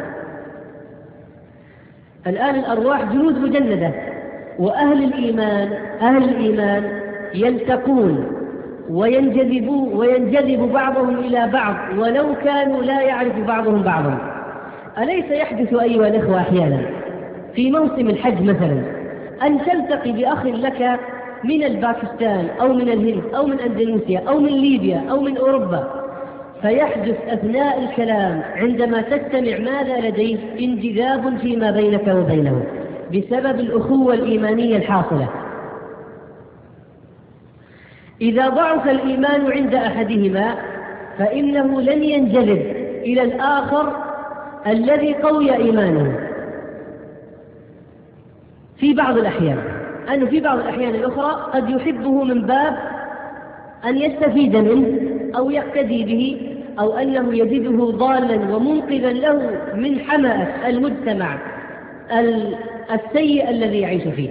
الآن الأرواح جنود مجندة، وأهل الإيمان أهل الإيمان يلتقون وينجذبون وينجذب بعضهم إلى بعض ولو كانوا لا يعرف بعضهم بعضا. أليس يحدث أيها الإخوة أحيانا في موسم الحج مثلا أن تلتقي بأخ لك من الباكستان أو من الهند أو من أندونيسيا أو من ليبيا أو من أوروبا، فيحدث أثناء الكلام عندما تستمع ماذا لديه انجذاب فيما بينك وبينه بسبب الأخوة الإيمانية الحاصلة. إذا ضعف الإيمان عند أحدهما فإنه لن ينجذب إلى الآخر الذي قوي إيمانه في بعض الأحيان، أنه في بعض الأحيان الأخرى قد يحبه من باب أن يستفيد منه أو يقتدي به، أو أنه يجده ضالا ومنقذا له من حمأة المجتمع السيء الذي يعيش فيه.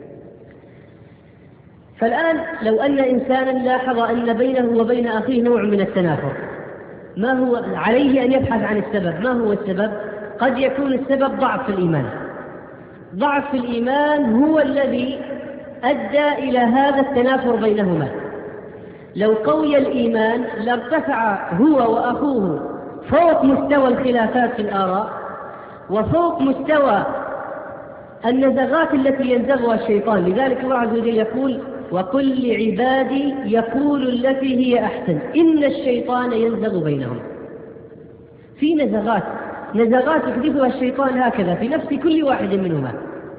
فالآن لو أن إنسانا لاحظ أن بينه وبين أخيه نوع من التنافر، ما هو عليه أن يبحث عن السبب؟ ما هو السبب؟ قد يكون السبب ضعف في الإيمان. ضعف في الإيمان هو الذي أدى إلى هذا التنافر بينهما. لو قوي الإيمان لارتفع هو وأخوه فوق مستوى الخلافات في الآراء وفوق مستوى النزغات التي ينزغها الشيطان. لذلك الله عز وجل يقول: وقل لعبادي يقول التي هي أحسن إن الشيطان ينزغ بينهم. في نزغات نزغات يحدثها الشيطان هكذا في نفس كل واحد منهما.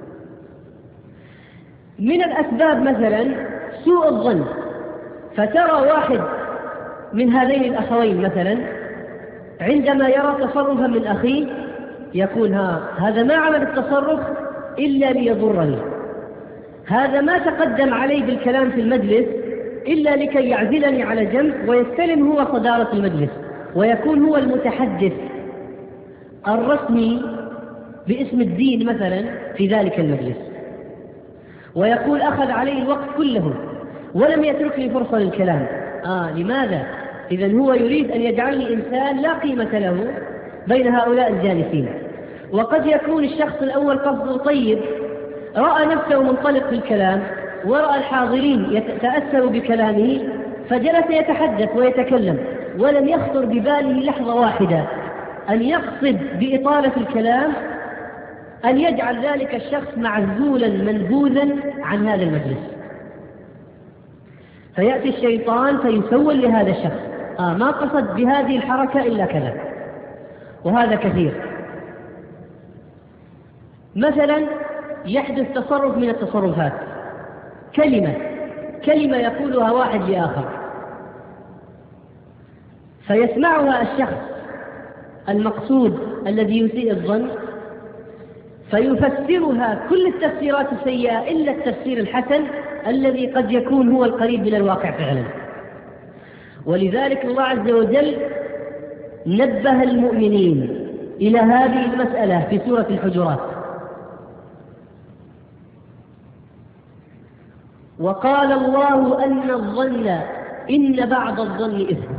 من الأسباب مثلا سوء الظن، فترى واحد من هذين الأخوين مثلا عندما يرى تصرفا من أخيه يقول: ها هذا ما عمل التصرف إلا ليضرني، هذا ما تقدم علي بالكلام في المجلس إلا لكي يعزلني على جنب ويستلم هو صدارة المجلس ويكون هو المتحدث الرسمي باسم الدين مثلا في ذلك المجلس، ويقول: أخذ علي الوقت كله ولم يترك لي فرصة للكلام. آه لماذا؟ إذن هو يريد أن يجعلني إنسان لا قيمة له بين هؤلاء الجالسين. وقد يكون الشخص الأول قصده طيب، رأى نفسه منطلق في الكلام ورأى الحاضرين يتأثروا بكلامه فجلس يتحدث ويتكلم، ولم يخطر بباله لحظة واحدة أن يقصد بإطالة الكلام أن يجعل ذلك الشخص معزولا منبوذا عن هذا المجلس. فيأتي الشيطان فيسول لهذا الشخص: آه ما قصد بهذه الحركة إلا كذا. وهذا كثير. مثلا يحدث تصرف من التصرفات، كلمة كلمة يقولها واحد لآخر فيسمعها الشخص المقصود الذي يسيء الظن فيفسرها كل التفسيرات السيئة إلا التفسير الحسن الذي قد يكون هو القريب من الواقع فعلا. ولذلك الله عز وجل نبه المؤمنين إلى هذه المسألة في سورة الحجرات: وقال الله أن الظن إن بعض الظن إثم.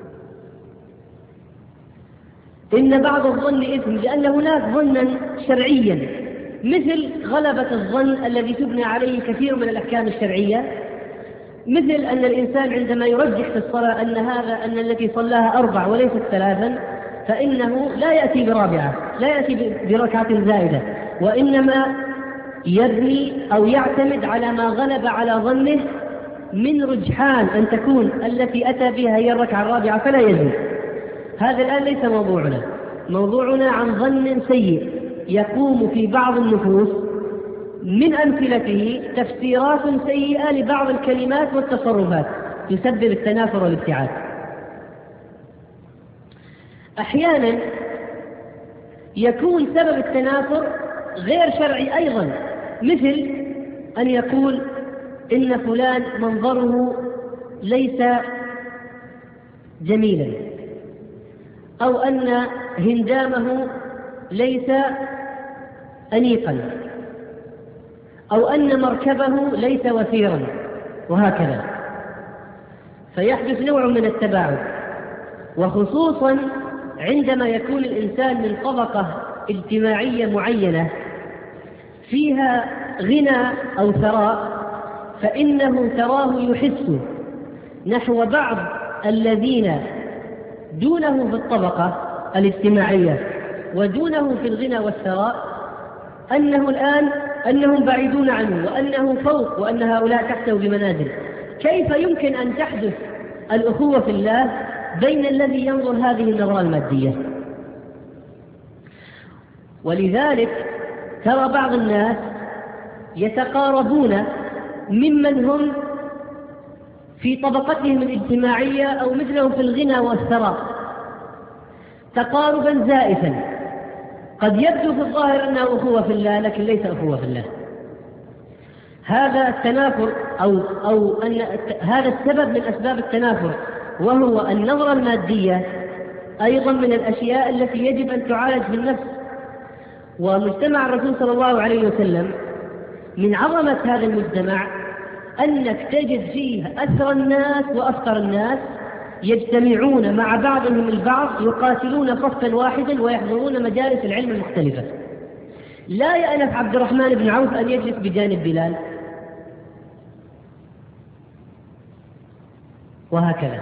إن بعض الظن إثم لأن هناك ظنا شرعيا مثل غلبة الظن الذي تبنى عليه كثير من الأحكام الشرعية، مثل أن الإنسان عندما يرجح في الصلاة أن هذا أن التي صلاها أربع وليست ثلاثا فإنه لا يأتي برابعة، لا يأتي بركعة زائدة، وإنما يبني أو يعتمد على ما غلب على ظنه من رجحان أن تكون التي أتى بها هي الركعة الرابعة فلا يزيد. هذا الآن ليس موضوعنا. موضوعنا عن ظن سيء يقوم في بعض النفوس من أمثلته تفسيرات سيئة لبعض الكلمات والتصرفات يسبب التنافر والابتعاد. أحيانا يكون سبب التنافر غير شرعي أيضا، مثل أن يقول إن فلان منظره ليس جميلا، أو أن هندامه ليس أنيقا، أو أن مركبه ليس وثيرا، وهكذا. فيحدث نوع من التباعد، وخصوصا عندما يكون الإنسان من طبقة اجتماعية معينة فيها غنى أو ثراء، فإنه تراه يحس نحو بعض الذين دونه في الطبقة الاجتماعية ودونه في الغنى والثراء أنه الآن أنهم بعيدون عنه وأنه فوق وأن هؤلاء تحته بمنازل. كيف يمكن أن تحدث الأخوة في الله بين الذي ينظر هذه النظرة المادية؟ ولذلك ترى بعض الناس يتقاربون ممن هم في طبقتهم الاجتماعية أو مثلهم في الغنى والثراء تقاربا زائفا، قد يبدو في الظاهر أنه أخوة في الله لكن ليس أخوة في الله. هذا التنافر أو, أو أن هذا السبب من أسباب التنافر وهو النظرة المادية أيضا من الأشياء التي يجب أن تعالج في النفس. ومجتمع الرسول صلى الله عليه وسلم من عظمة هذا المجتمع أنك تجد فيه أثرى الناس وأفقر الناس يجتمعون مع بعضهم البعض، يقاتلون صفا واحدا ويحضرون مجالس العلم المختلفة. لا يأنف عبد الرحمن بن عوف أن يجلس بجانب بلال، وهكذا.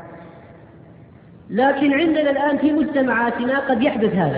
لكن عندنا الآن في مجتمعاتنا قد يحدث هذا،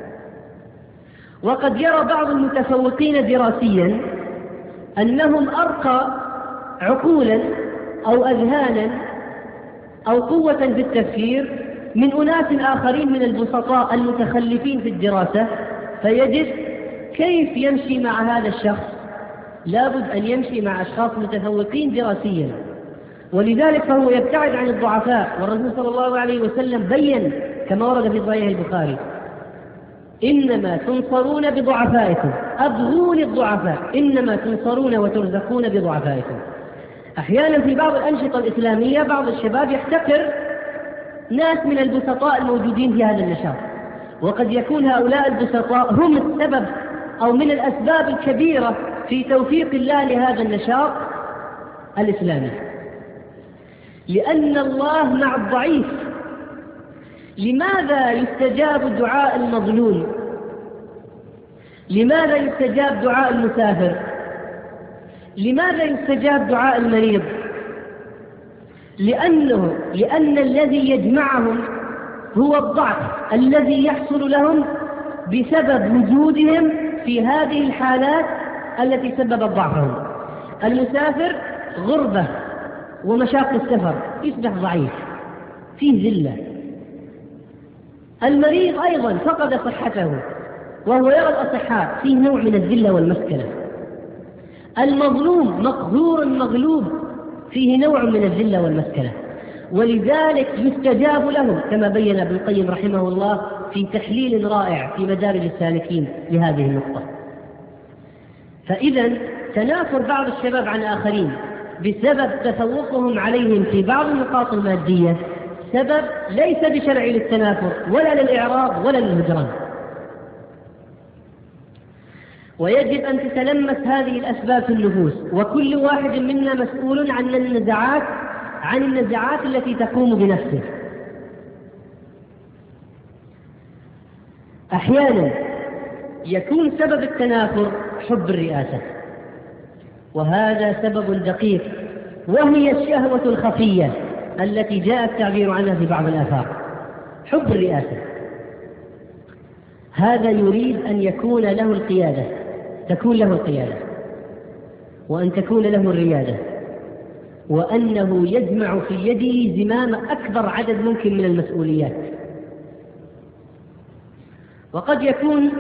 وقد يرى بعض المتفوقين دراسيا أنهم أرقى عقولا أو أذهانا أو قوة في التفكير من أناس آخرين من البسطاء المتخلفين في الدراسة، فيجد كيف يمشي مع هذا الشخص. لابد أن يمشي مع أشخاص متفوقين دراسيا، ولذلك فهو يبتعد عن الضعفاء. والرسول صلى الله عليه وسلم بين كما ورد في صحيح البخاري: إنما تنصرون بضعفائكم، أبغون الضعفاء، إنما تنصرون وترزقون بضعفائكم. أحيانا في بعض الأنشطة الإسلامية بعض الشباب يحتقر ناس من البسطاء الموجودين في هذا النشاط، وقد يكون هؤلاء البسطاء هم السبب أو من الأسباب الكبيرة في توفيق الله لهذا النشاط الإسلامي، لأن الله مع الضعيف. لماذا يستجاب دعاء المظلوم؟ لماذا يستجاب دعاء المسافر؟ لماذا يستجاب دعاء المريض؟ لأنه لأن الذي يجمعهم هو الضعف الذي يحصل لهم بسبب وجودهم في هذه الحالات التي سببت ضعفهم. المسافر غربة ومشاق السفر يصبح ضعيف فيه ذلة. المريض أيضا فقد صحته وهو يرى الأصحاء فيه نوع من الذلة والمسكنة. المظلوم مقهور مغلوب فيه نوع من الذلة والمسكنة، ولذلك يستجاب له كما بين ابن القيم رحمه الله في تحليل رائع في مدارج السالكين لهذه النقطة. فإذا تنافر بعض الشباب عن آخرين بسبب تفوقهم عليهم في بعض النقاط المادية سبب ليس بشرعي للتنافر ولا للإعراض ولا للهجران. ويجب أن تتلمس هذه الأسباب في النفوس، وكل واحد منا مسؤول عن النزعات عن النزعات التي تقوم بنفسه. أحيانا يكون سبب التنافر حب الرئاسة، وهذا سبب دقيق، وهي الشهوة الخفية التي جاء التعبير عنها في بعض الآفاق. حب الرئاسة هذا يريد أن يكون له القيادة، تكون له القيادة، وأن تكون له الريادة، وأنه يجمع في يده زمام أكبر عدد ممكن من المسؤوليات. وقد يكون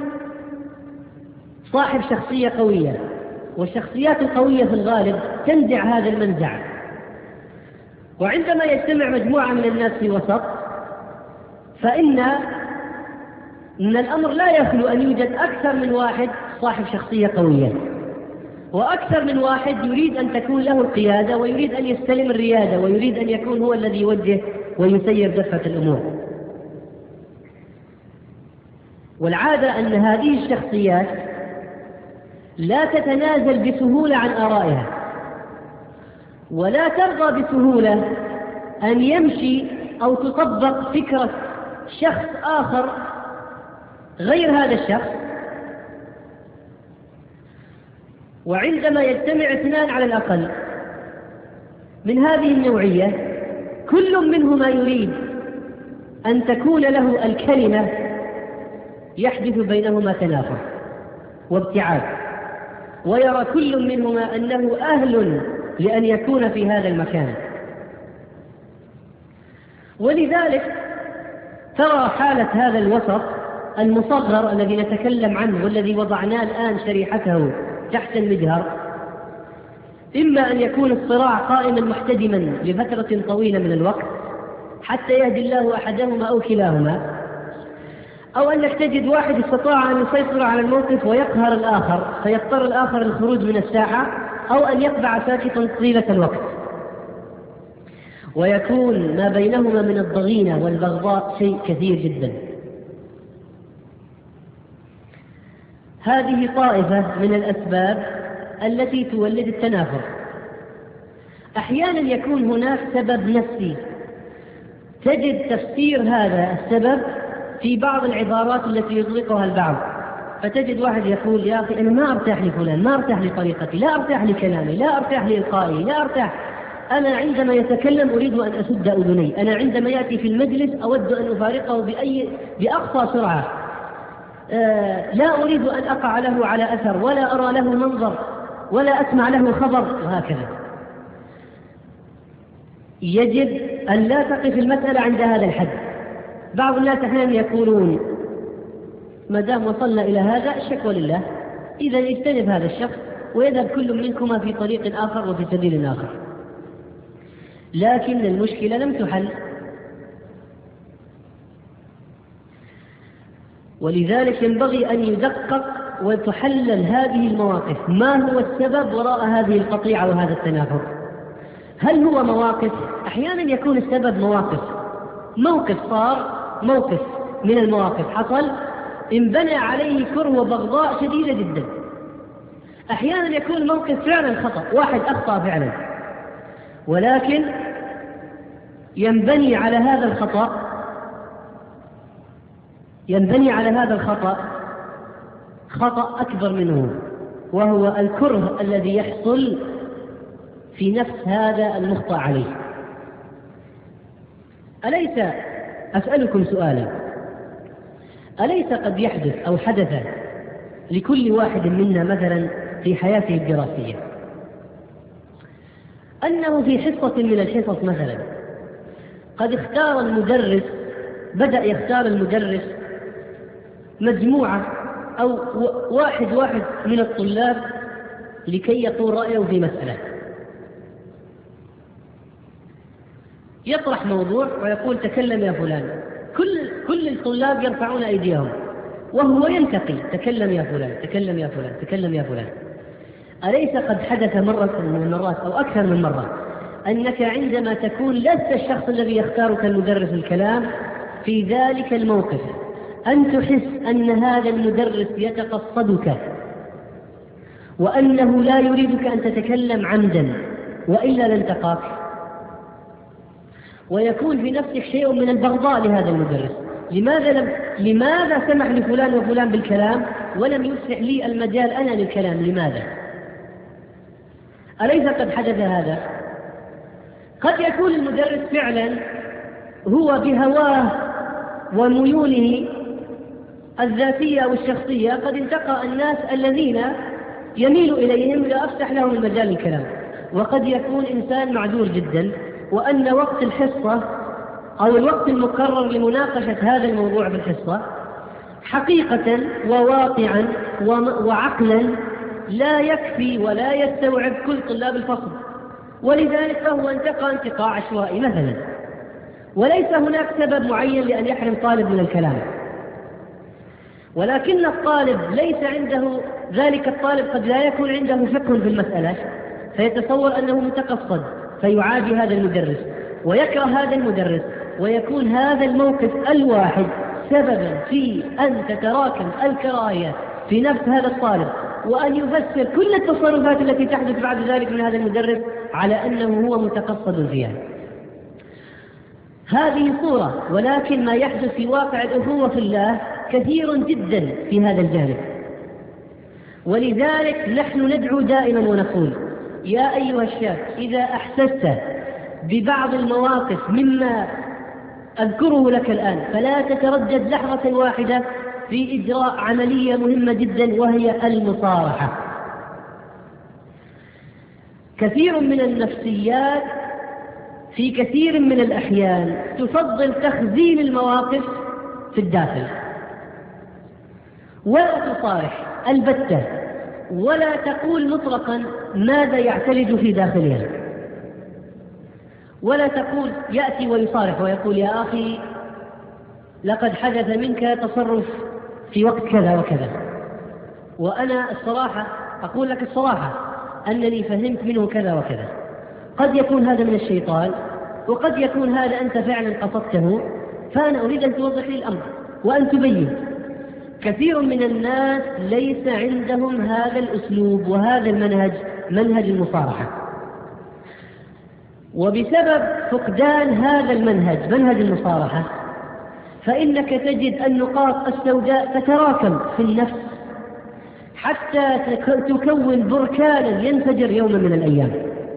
صاحب شخصية قوية، والشخصيات القوية في الغالب تنزع هذا المنزع، وعندما يجتمع مجموعة من الناس في وسط فإن إن الأمر لا يخلو أن يوجد أكثر من واحد صاحب شخصية قوية، وأكثر من واحد يريد أن تكون له القيادة ويريد أن يستلم الريادة ويريد أن يكون هو الذي يوجه ويسير دفة الأمور. والعادة أن هذه الشخصيات لا تتنازل بسهولة عن آرائها، ولا ترضى بسهولة أن يمشي أو تطبق فكرة شخص آخر غير هذا الشخص. وعندما يجتمع اثنان على الأقل من هذه النوعية كل منهما يريد أن تكون له الكلمة، يحدث بينهما تنافر وابتعاد، ويرى كل منهما أنه أهل لأن يكون في هذا المكان. ولذلك ترى حالة هذا الوسط المصغر الذي نتكلم عنه والذي وضعناه الآن شريحته تحت المجهر، إما أن يكون الصراع قائما محتدما لفترة طويلة من الوقت حتى يهدي الله أحدهما أو كلاهما، أو أنك تجد واحد استطاع أن يسيطر على الموقف ويقهر الآخر فيضطر الآخر للخروج من الساحة، أو أن يقبع ساكتا طيلة الوقت. ويكون ما بينهما من الضغينة والبغضاء شيء كثير جدا. هذه طائفة من الأسباب التي تولد التنافر. أحيانا يكون هناك سبب نفسي، تجد تفسير هذا السبب في بعض العبارات التي يطلقها البعض، فتجد واحد يقول يا أخي أنا ما أرتاح لفلان، ما أرتاح لطريقتي، لا أرتاح لكلامي، لا أرتاح لإلقائي، لا أرتاح، أنا عندما يتكلم أريد أن أسد أذني، أنا عندما يأتي في المجلس أود أن أفارقه بأي بأقصى سرعة، آه لا أريد أن أقع له على أثر، ولا أرى له منظر، ولا أسمع له خبر، وهكذا. يجب أن لا تقف المسألة عند هذا الحد. بعض الناس أحيانا يقولون ما دام وصلنا إلى هذا الشكوى لله، إذا يجتنب هذا الشخص ويذهب كل منكما في طريق آخر وفي سبيل آخر. لكن المشكلة لم تحل، ولذلك ينبغي أن يدقق وتحلل هذه المواقف، ما هو السبب وراء هذه القطيعة وهذا التنافر؟ هل هو مواقف؟ أحيانا يكون السبب مواقف، موقف صار، موقف من المواقف حصل انبنى عليه كره وبغضاء شديدة جدا. أحيانا يكون الموقف فعلا خطأ، واحد أخطأ فعلا، ولكن ينبني على هذا الخطأ ينبني على هذا الخطأ خطأ أكبر منه، وهو الكره الذي يحصل في نفس هذا المخطئ عليه. أليس أسألكم سؤالا، أليس قد يحدث أو حدث لكل واحد منا مثلا في حياته الدراسية أنه في حصة من الحصص مثلا قد اختار المدرس بدأ يختار المدرس مجموعة أو واحد واحد من الطلاب لكي يقول رأيه في مسألة، يطرح موضوع ويقول تكلم يا فلان، كل كل الطلاب يرفعون أيديهم وهو ينتقي تكلم يا فلان، تكلم يا فلان، تكلم يا فلان. أليس قد حدث مرة من المرات أو أكثر من مرة أنك عندما تكون لست الشخص الذي يختارك المدرس الكلام في ذلك الموقف أن تحس أن هذا المدرس يتقصدك وأنه لا يريدك أن تتكلم عمدا وإلا لن تقاك، ويكون في نفسك شيء من البغضاء لهذا المدرس؟ لماذا لم لماذا سمح لفلان وفلان بالكلام ولم يسمح لي المجال أنا للكلام؟ لماذا؟ أليس قد حدث هذا؟ قد يكون المدرس فعلا هو بهواه وميوله الذاتية والشخصية قد انتقى الناس الذين يميل إليهم لأفسح لهم المجال للكلام، وقد يكون إنسان معذور جدا وأن وقت الحصة أو الوقت المقرر لمناقشة هذا الموضوع في الحصة حقيقة وواقعا وعقلا لا يكفي ولا يستوعب كل طلاب الفصل، ولذلك فهو انتقى انتقاء عشوائي مثلا، وليس هناك سبب معين لأن يحرم طالب من الكلام. ولكن الطالب ليس عنده ذلك، الطالب قد لا يكون عنده فقه في المسألة فيتصور أنه متقصد فيعادي هذا المدرس ويكره هذا المدرس، ويكون هذا الموقف الواحد سببا في أن تتراكم الكراهية في نفس هذا الطالب، وأن يفسر كل التصرفات التي تحدث بعد ذلك من هذا المدرس على أنه هو متقصد فيها. هذه صورة، ولكن ما يحدث في واقع الأخوة في الله كثير جدا في هذا الجانب. ولذلك نحن ندعو دائما ونقول يا أيها الشاب إذا أحسست ببعض المواقف مما أذكره لك الآن فلا تتردد لحظة واحدة في إجراء عملية مهمة جدا وهي المصارحة. كثير من النفسيات في كثير من الأحيان تفضل تخزين المواقف في الداخل ولا تصارح البتة، ولا تقول مطلقا ماذا يعتلج في داخلها، ولا تقول يأتي ويصارح ويقول يا أخي لقد حدث منك تصرف في وقت كذا وكذا، وأنا الصراحة أقول لك الصراحة أنني فهمت منه كذا وكذا. قد يكون هذا من الشيطان وقد يكون هذا أنت فعلا قصدته، فأنا أريد أن توضح لي الأمر وأن تبين. كثير من الناس ليس عندهم هذا الأسلوب وهذا المنهج، منهج المصارحة، وبسبب فقدان هذا المنهج، منهج المصارحة، فإنك تجد النقاط السوداء تتراكم في النفس حتى تكون بركانا ينفجر يوما من الأيام.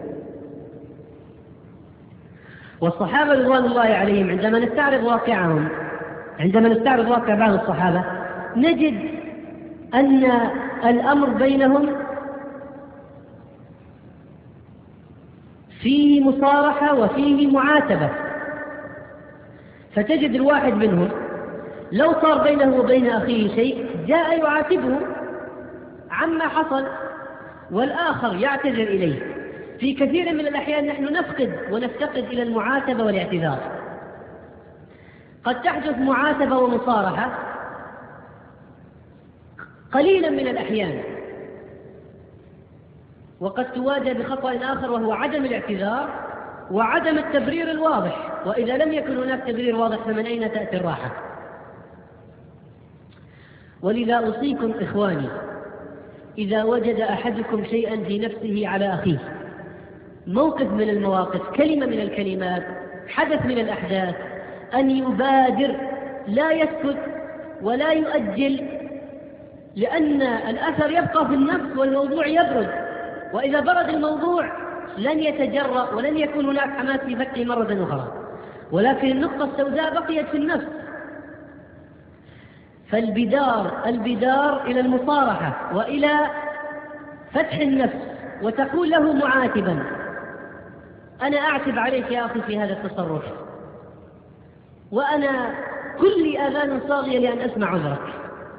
والصحابة رضوان الله عليهم عندما نستعرض واقعهم، عندما نستعرض واقع بعض الصحابة، نجد أن الأمر بينهم فيه مصارحة وفيه معاتبة. فتجد الواحد منهم لو صار بينه وبين أخيه شيء جاء يعاتبه عما حصل، والآخر يعتذر إليه. في كثير من الأحيان نحن نفقد ونفتقد إلى المعاتبة والاعتذار. قد تحدث معاتبة ومصارحة قليلا من الأحيان، وقد تواجه بخطأ آخر وهو عدم الاعتذار وعدم التبرير الواضح، وإذا لم يكن هناك تبرير واضح فمن أين تأتي الراحة؟ ولذا أوصيكم إخواني، إذا وجد أحدكم شيئا في نفسه على أخيه، موقف من المواقف، كلمة من الكلمات، حدث من الأحداث، أن يبادر، لا يسكت ولا يؤجل، لأن الأثر يبقى في النفس والموضوع يبرد، وإذا برد الموضوع لن يتجرأ ولن يكون هناك حماس في فتحه مرة أخرى، ولكن النقطة السوداء بقيت في النفس. فالبدار البدار إلى المصارحة وإلى فتح النفس، وتقول له معاتبا: أنا أعتب عليك يا أخي في هذا التصرف، وأنا كل آذان صاغية لأن أسمع عذرك.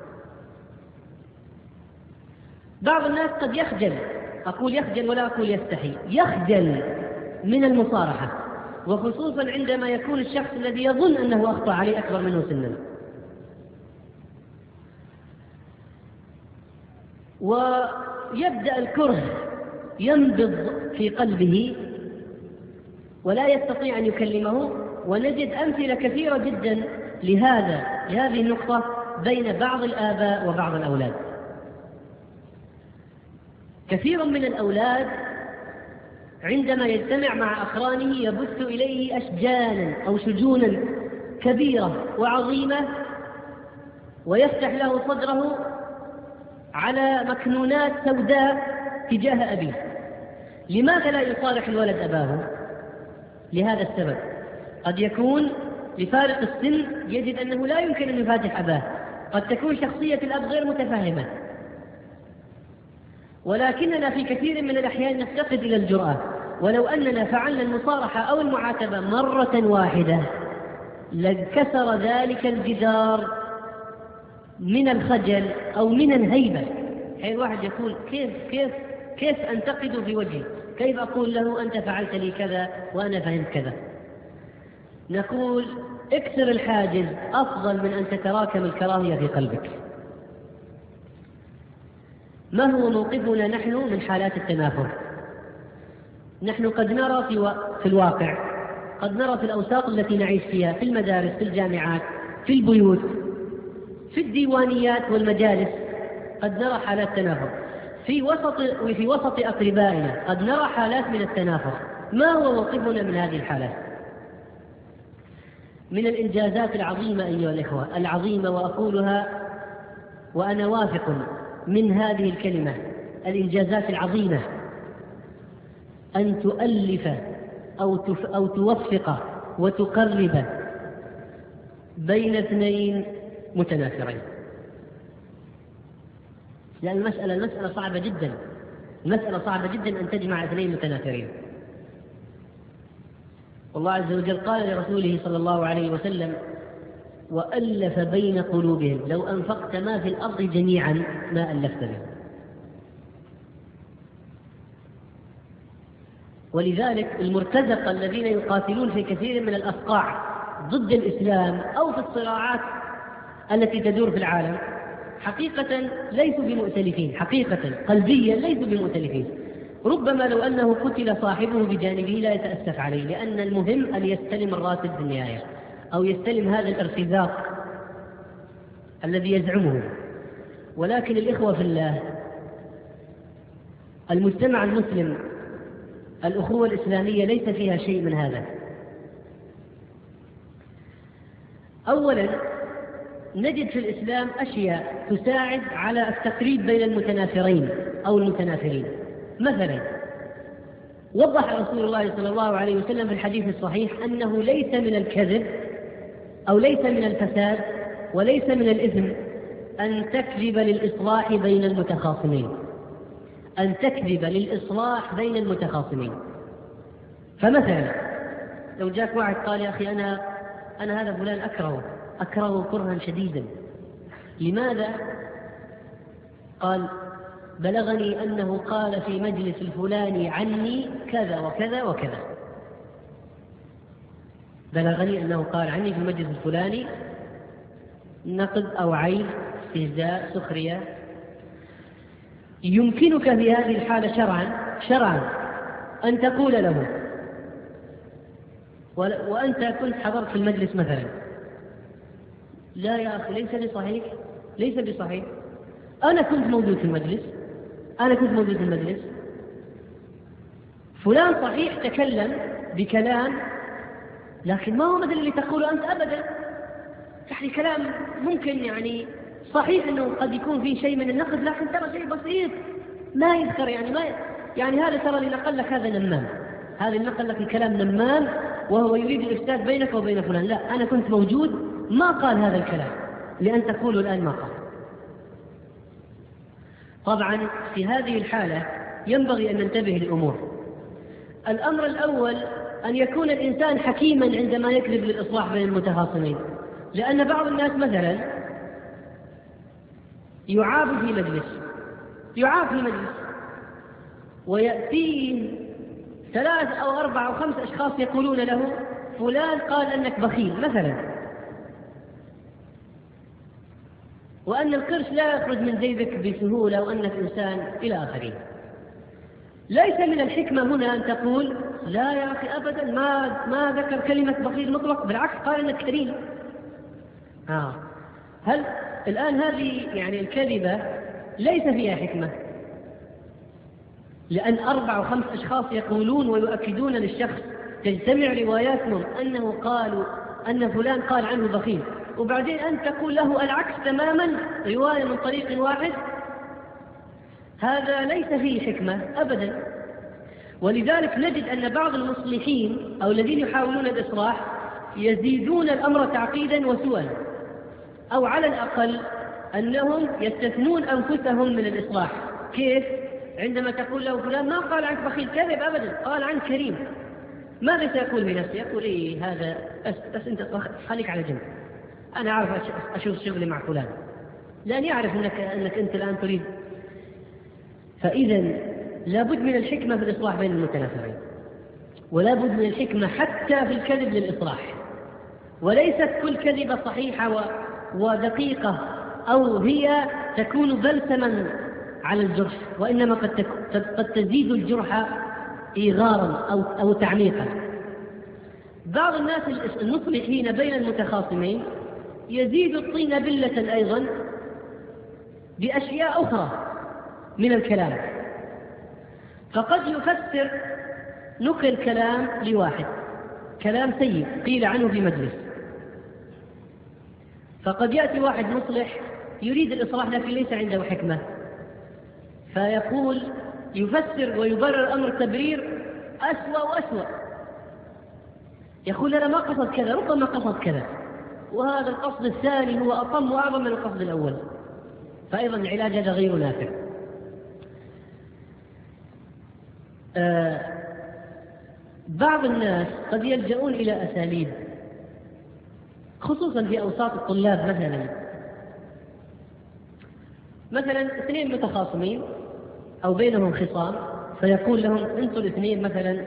بعض الناس قد يخجل، أقول يخجل ولا أقول يستحي، يخجل من المصارحة، وخصوصا عندما يكون الشخص الذي يظن أنه أخطأ عليه أكبر منه سنا. ويبدأ الكره ينبض في قلبه ولا يستطيع أن يكلمه، ونجد أمثلة كثيرة جدا لهذا لهذه النقطة بين بعض الآباء وبعض الأولاد. كثير من الأولاد عندما يجتمع مع أقرانه يبث إليه أشجانا أو شجونا كبيرة وعظيمة، ويفتح له صدره على مكنونات سوداء تجاه أبيه. لماذا لا يصارح الولد أباه؟ لهذا السبب، قد يكون لفارق السن يجد أنه لا يمكن أن يفاتح أباه، قد تكون شخصية الأب غير متفاهمة، ولكننا في كثير من الأحيان نفتقد إلى الجرأة. ولو أننا فعلنا المصارحة أو المعاتبة مرة واحدة لانكسر ذلك الجدار من الخجل أو من الهيبة، حين واحد يقول كيف كيف كيف أنتقد في وجهي، كيف أقول له أنت فعلت لي كذا وأنا فهمت كذا. نقول اكسر الحاجز أفضل من أن تتراكم الكراهية في قلبك. ما هو موقفنا نحن من حالات التنافر؟ نحن قد نرى في, و... في الواقع، قد نرى في الأوساط التي نعيش فيها، في المدارس، في الجامعات، في البيوت، في الديوانيات والمجالس، قد نرى حالات تنافر. في وسط وفي وسط أقربائنا قد نرى حالات من التنافر. ما هو موقفنا من هذه الحالات؟ من الإنجازات العظيمة أيها الإخوة، العظيمة، وأقولها وأنا واثق من هذه الكلمة، الإنجازات العظيمة أن تؤلف أو, تف أو توفق وتقرب بين اثنين متنافرين. لأن المسألة المسألة صعبة جدا، المسألة صعبة جدا أن تجمع اثنين متنافرين. والله عز وجل قال لرسوله صلى الله عليه وسلم: وألف بين قلوبهم لو أنفقت ما في الأرض جميعا ما ألفت به. ولذلك المرتزقة الذين يقاتلون في كثير من الأفقاع ضد الإسلام أو في الصراعات التي تدور في العالم حقيقة ليسوا بمؤتلفين، حقيقة قلبيا ليسوا بمؤتلفين، ربما لو أنه قتل صاحبه بجانبه لا يتأسف عليه، لأن المهم أن يستلم الراتب في النهاية أو يستلم هذا الارتزاق الذي يزعمه. ولكن الإخوة في الله، المجتمع المسلم، الأخوة الإسلامية ليس فيها شيء من هذا. أولا نجد في الإسلام أشياء تساعد على التقريب بين المتنافرين أو المتنافرين. مثلا وضح رسول الله صلى الله عليه وسلم في الحديث الصحيح أنه ليس من الكذب أو ليس من الفساد وليس من الإثم أن تكذب للإصلاح بين المتخاصمين، أن تكذب للإصلاح بين المتخاصمين. فمثلا لو جاك واحد قال يا أخي أنا أنا هذا فلان أكرهه أكرهه كرها شديدا، لماذا؟ قال بلغني أنه قال في مجلس الفلاني عني كذا وكذا وكذا، بلغني أنه قال عني في المجلس الفلاني نقد أو عيب، استهزاء، سخرية. يمكنك في هذه الحالة شرعا شرعا أن تقول له، وأنت كنت حضرت في المجلس مثلا، لا يا أخي ليس بصحيح ليس بصحيح، أنا كنت موجود في المجلس أنا كنت موجود في المجلس فلان صحيح تكلم بكلام لكن ما هو مثل اللي تقوله أنت أبدا، يعني كلام ممكن يعني صحيح أنه قد يكون فيه شيء من النقد، لكن ترى شيء بسيط ما يذكر، يعني ما يعني هذا ترى اللي نقل لك هذا نمام، هذا اللي نقل لك الكلام نمام وهو يريد الإفساد بينك وبين فلان. لا، أنا كنت موجود ما قال هذا الكلام لأن تقول الآن ما قال. طبعا في هذه الحالة ينبغي أن ننتبه للأمور. الأمر الأول أن يكون الإنسان حكيما عندما يكذب للإصلاح بين المتخاصمين، لأن بعض الناس مثلا يعاب في مجلس يعاب في مجلس ويأتيه ثلاث أو أربع أو خمس أشخاص يقولون له فلان قال أنك بخيل مثلا، وأن القرش لا يخرج من جيبك بسهولة وأنك إنسان إلى آخره. ليس من الحكمة هنا أن تقول لا يا أخي أبدا ما ما ذكر كلمة بخيل مطلق، بالعكس قال أنك كريم. آه. هل الآن هذه يعني الكذبة ليس فيها حكمة، لأن أربع أو خمس أشخاص يقولون ويؤكدون للشخص تجتمع رواياتهم أنه قالوا أن فلان قال عنه بخيل، وبعدين أنت تقول له العكس تماما رواية من طريق واحد، هذا ليس فيه حكمة أبدا. ولذلك نجد أن بعض المصلحين أو الذين يحاولون الإصلاح يزيدون الأمر تعقيدا وسوءا، أو على الأقل أنهم يستثنون أنفسهم من الإصلاح. كيف؟ عندما تقول له فلان ما قال عنك بخيل كذب أبدا، قال عنك كريم، ماذا سيقول بنفسه؟ يقول إيه هذا بس, بس أنت خليك على جنب، أنا أعرف أشوف شغلي مع فلان، لأن يعرف أنك, أنك أنت الآن تريد. فإذا لابد من الحكمة في الإصلاح بين المتنافرين، ولا بد من الحكمة حتى في الكذب للإصلاح، وليست كل كذبة صحيحة ودقيقة أو هي تكون بلسما على الجرح، وإنما قد, قد تزيد الجرح إيغارا أو, أو تعميقا. بعض الناس المصلحين بين المتخاصمين يزيد الطين بلة أيضا بأشياء أخرى من الكلام، فقد يفسر نقل كلام لواحد كلام سيء قيل عنه في مجلس، فقد يأتي واحد مصلح يريد الإصلاح لكن ليس عنده حكمة، فيقول يفسر ويبرر الأمر تبرير أسوأ وأسوأ، يقول أنا ما قصد كذا، ربما قصد كذا، وهذا القصد الثاني هو أطم وأعظم من القصد الأول، فأيضا العلاج هذا غير نافع. آه بعض الناس قد يلجؤون إلى أساليب خصوصا في أوساط الطلاب، مثلا مثلا اثنين متخاصمين أو بينهم خصام، فيقول لهم أنتم الاثنين مثلا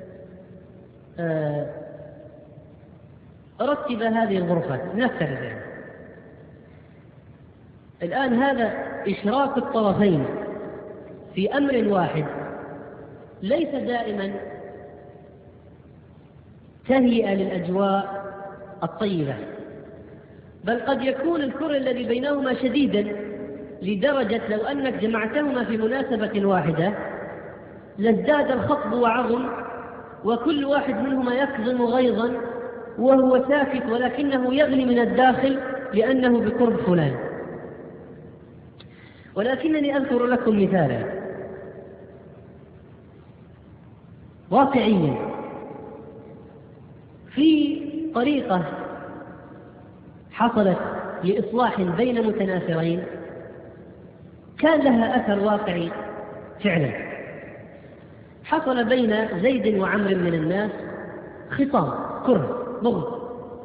آه رتب هذه الغرفة نفترض يعني. الآن هذا إشراك الطرفين في أمر واحد ليس دائما تهيئة للأجواء الطيبة، بل قد يكون الكره الذي بينهما شديدا لدرجة لو أنك جمعتهما في مناسبة واحدة لازداد الخطب وعظم، وكل واحد منهما يكظم غيظا وهو ساكت، ولكنه يغلي من الداخل لأنه بقرب فلان. ولكنني أذكر لكم مثالا واقعيا في طريقة حصلت لإصلاح بين متنافرين كان لها أثر واقعي فعلا. حصل بين زيد وعمر من الناس خصام، كره، بغض،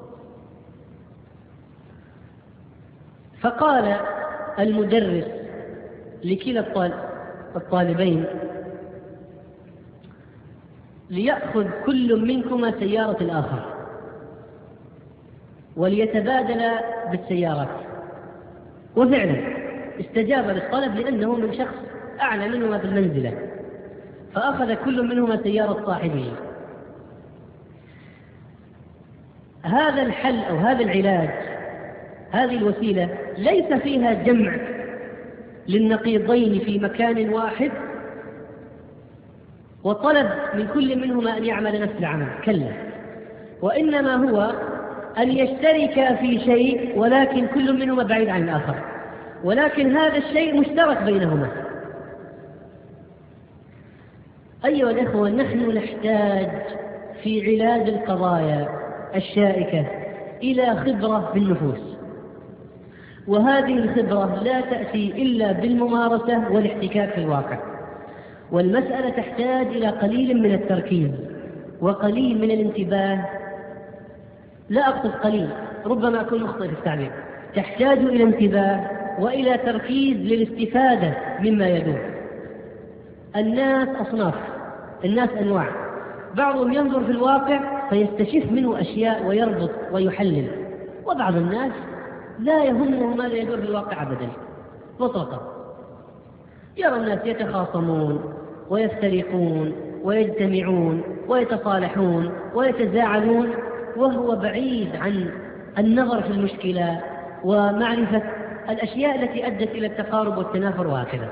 فقال المدرس لكلا الطالبين ليأخذ كل منكما سيارة الآخر وليتبادل بالسيارات. وفعلا استجاب للطلب لأنه من شخص أعلى منهما في المنزلة، فأخذ كل منهما سيارة صاحبه. هذا الحل أو هذا العلاج، هذه الوسيلة ليس فيها جمع للنقيضين في مكان واحد وطلب من كل منهما أن يعمل نفس العمل، كلا، وإنما هو أن يشترك في شيء ولكن كل منهما بعيد عن الآخر، ولكن هذا الشيء مشترك بينهما. أيها الأخوة، نحن نحتاج في علاج القضايا الشائكة إلى خبرة بالنفوس، وهذه الخبرة لا تأتي إلا بالممارسة والاحتكاك في الواقع. والمسألة تحتاج إلى قليل من التركيز وقليل من الانتباه. لا أقصد قليل، ربما أكون مخطئ في التعبير. تحتاج إلى انتباه وإلى تركيز للاستفادة مما يدور. الناس أصناف، الناس أنواع، بعضهم ينظر في الواقع فيستشف منه أشياء ويربط ويحلل، وبعض الناس لا يهمه ما لا يدور في الواقع أبدا مطلقا. يرى الناس يتخاصمون ويفترقون ويجتمعون ويتصالحون ويتزاعلون، وهو بعيد عن النظر في المشكلة ومعرفة الأشياء التي أدت إلى التقارب والتنافر وهكذا.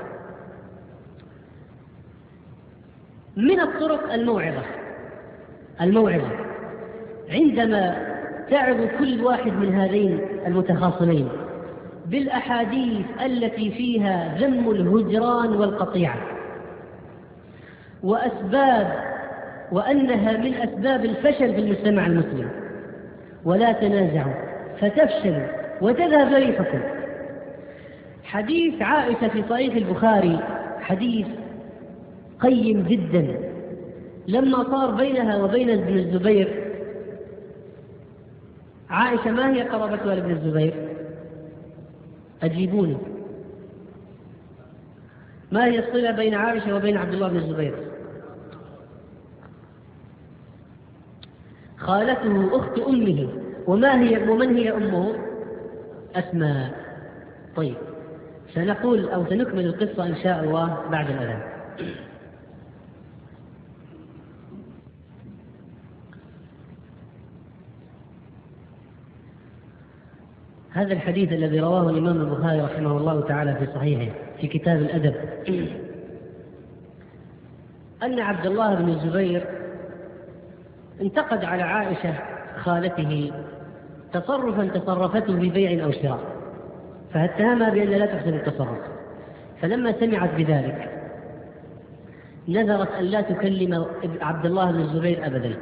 من الطرق الموعظة الموعظة عندما تعظ كل واحد من هذين المتخاصمين بالأحاديث التي فيها ذم الهجران والقطيعة وأسباب وأنها من أسباب الفشل في المجتمع المسلم، ولا تنازعوا فتفشلوا وتذهب ريحكم. حديث عائشة في صحيح البخاري حديث قيم جدا. لما صار بينها وبين ابن الزبير، عائشة ما هي قرابتها لابن الزبير؟ أجيبوني، ما هي الصلة بين عائشة وبين عبد الله بن الزبير؟ خالته أخت أمه. وما هي ومن هي أمه؟ أسماء. طيب، سنقول أو سنكمل القصة إن شاء الله بعد الأذان. هذا الحديث الذي رواه الإمام البخاري رحمه الله تعالى في صحيحه في كتاب الأدب، أن عبد الله بن الزبير انتقد على عائشة خالته تصرفا تصرفته في بيع أو شراء، فاتهمها بأن لا تحسن التصرف. فلما سمعت بذلك نذرت أن لا تكلم عبد الله بن الزبير أبدا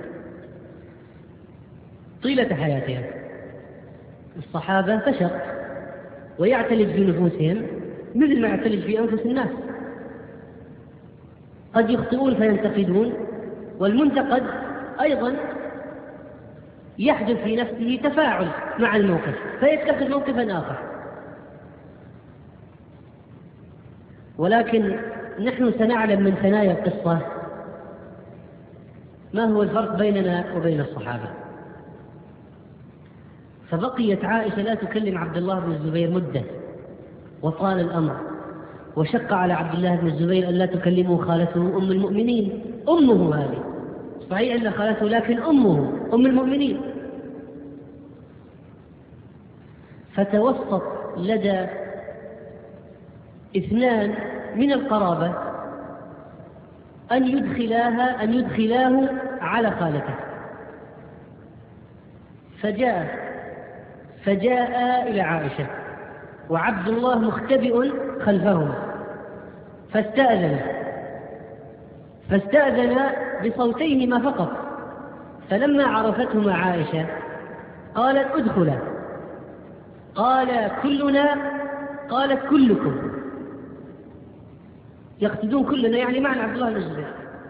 طيلة حياتها. الصحابة فشق ويعتلج في نفوسهم مثل ما يعتلج في أنفس الناس، قد يخطئون فينتقدون، والمنتقد أيضا يحدث في نفسه تفاعل مع الموقف فيتخذ موقفا آخر. ولكن نحن سنعلم من ثنايا القصة ما هو الفرق بيننا وبين الصحابة. فبقيت عائشة لا تكلم عبد الله بن الزبير مدة، وطال الأمر، وشق على عبد الله بن الزبير أن لا تكلمه خالته أم المؤمنين أمه هذه، صحيح أن خالته لكن أمه أم المؤمنين. فتوسط لدى اثنان من القرابة أن يدخلاها أن يدخلاه على خالته، فجاء فجاء إلى عائشة وعبد الله مختبئ خلفهما، فاستأذن فاستأذن بصوتيهما فقط، فلما عرفتهما عائشة قالت ادخلا، قال كلنا، قالت كلكم، يقصدون كلنا يعني معنى عبد الله بن الزبير.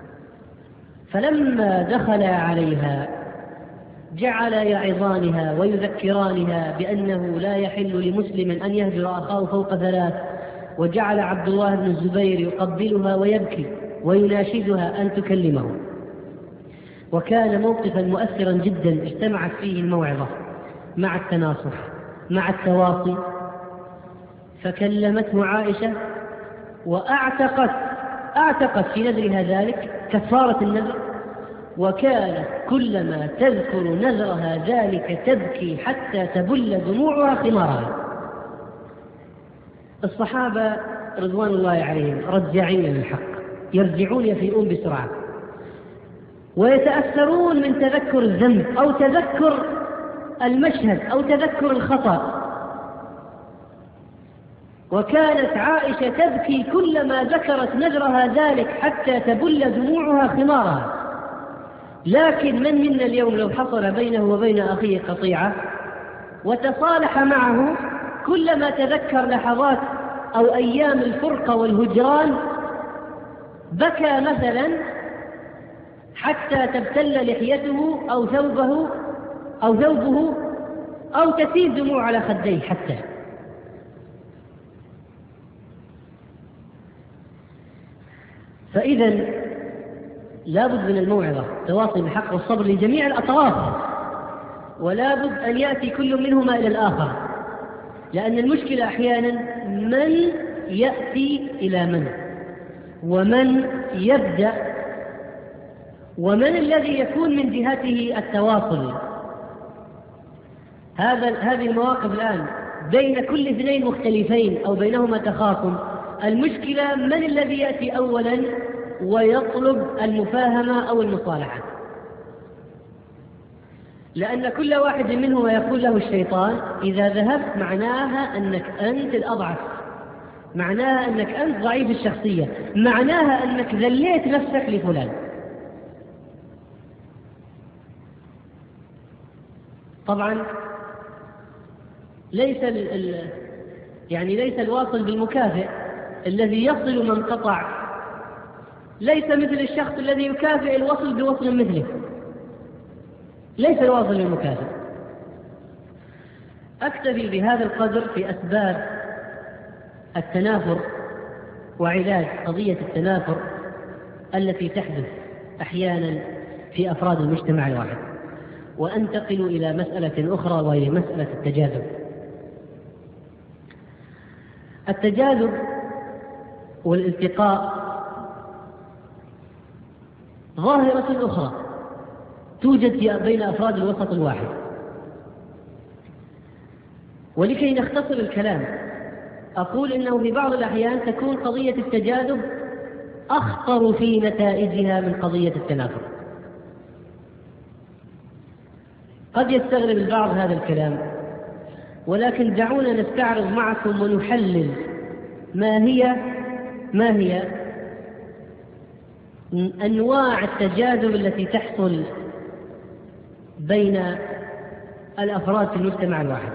فلما دخل عليها جعل يعظانها ويذكرانها بأنه لا يحل لمسلم أن يهجر أخاه فوق ثلاث، وجعل عبد الله بن الزبير يقبلها ويبكي ويناشدها أن تكلمه. وكان موقفا مؤثرا جدا اجتمعت فيه الموعظة مع التناصح مع التواصي. فكلمته عائشة وأعتقت أعتقت في نذرها ذلك كفارة النذر، وكانت كلما تذكر نذرها ذلك تبكي حتى تبل دموعها خمارها. الصحابة رضوان الله عليهم رجعين للحق، يرجعون يفيئون بسرعة ويتأثرون من تذكر الذنب أو تذكر المشهد أو تذكر الخطأ. وكانت عائشة تبكي كلما ذكرت نذرها ذلك حتى تبل دموعها خمارها. لكن من منا اليوم لو حصل بينه وبين أخيه قطيعة وتصالح معه، كلما تذكر لحظات أو أيام الفرقة والهجران بكى مثلا حتى تبتل لحيته أو ثوبه أو ثوبه أو تسيل دموع على خديه حتى. فإذا لابد من الموعظة، التواصي بالحق والصبر لجميع الأطراف، ولابد أن يأتي كل منهما إلى الآخر، لأن المشكلة أحيانا من يأتي إلى من، ومن يبدأ، ومن الذي يكون من جهته التواصل. هذا هذه المواقف الآن بين كل اثنين مختلفين أو بينهما تخاصم، المشكلة من الذي يأتي أولا ويطلب المفاهمة أو المصالحة، لأن كل واحد منهما يقول له الشيطان إذا ذهبت معناها أنك أنت الأضعف، معناها أنك أنت ضعيف الشخصية، معناها أنك ذليت نفسك لفلان. طبعا ليس ال يعني ليس الواصل بالمكافئ الذي يصل من قطع، ليس مثل الشخص الذي يكافئ الوصل بوصل مثله، ليس الواصل بالمكافئ. أكتفي بهذا القدر في أسباب التنافر وعلاج قضية التنافر التي تحدث أحيانا في أفراد المجتمع الواحد، وأنتقل إلى مسألة أخرى وهي مسألة التجاذب. التجاذب والالتقاء ظاهرة أخرى توجد بين أفراد الوسط الواحد. ولكي نختصر الكلام أقول إنه في بعض الأحيان تكون قضية التجاذب أخطر في نتائجها من قضية التنافر. قد يستغرب البعض هذا الكلام، ولكن دعونا نستعرض معكم ونحلل ما هي ما هي أنواع التجاذب التي تحصل بين الأفراد في المجتمع الواحد.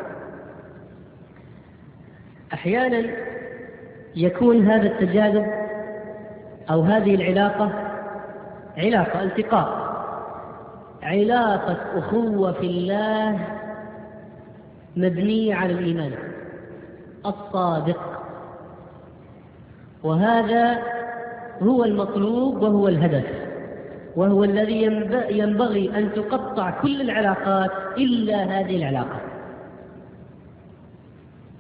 أحيانا يكون هذا التجاذب أو هذه العلاقة علاقة التقاء، علاقة أخوة في الله مبنية على الإيمان الصادق، وهذا هو المطلوب وهو الهدف، وهو الذي ينبغي أن تقطع كل العلاقات إلا هذه العلاقة.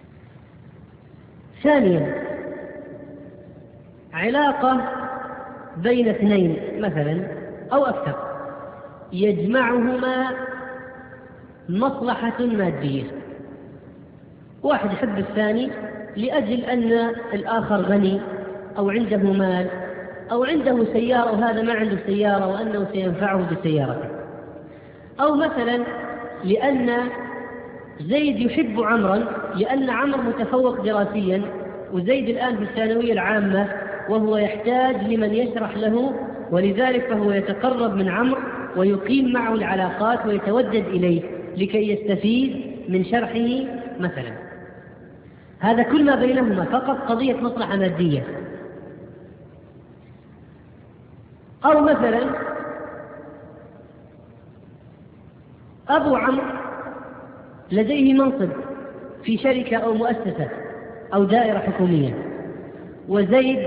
ثانيا، علاقة بين اثنين مثلا أو أكثر يجمعهما مصلحة مادية، واحد يحب الثاني لأجل أن الآخر غني أو عنده مال أو عنده سيارة وهذا ما عنده سيارة وأنه سينفعه بسيارته، أو مثلا لأن زيد يحب عمرا لأن عمرو متفوق دراسيا وزيد الآن في الثانوية العامة وهو يحتاج لمن يشرح له، ولذلك فهو يتقرب من عمرو ويقيم معه العلاقات ويتودد إليه لكي يستفيد من شرحه مثلا. هذا كل ما بينهما فقط قضية مصلحة مادية. أو مثلا أبو عمرو لديه منصب في شركة أو مؤسسة أو دائرة حكومية، وزيد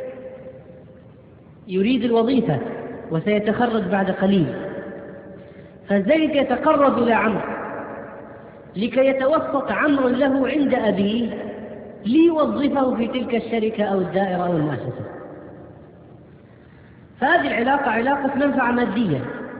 يريد الوظيفة وسيتخرج بعد قليل، فزيد يتقرب إلى عمرو لكي يتوسط عمرو له عند أبيه ليوظفه في تلك الشركة أو الدائرة أو المؤسسة. فهذه العلاقة علاقة منفعة مادية.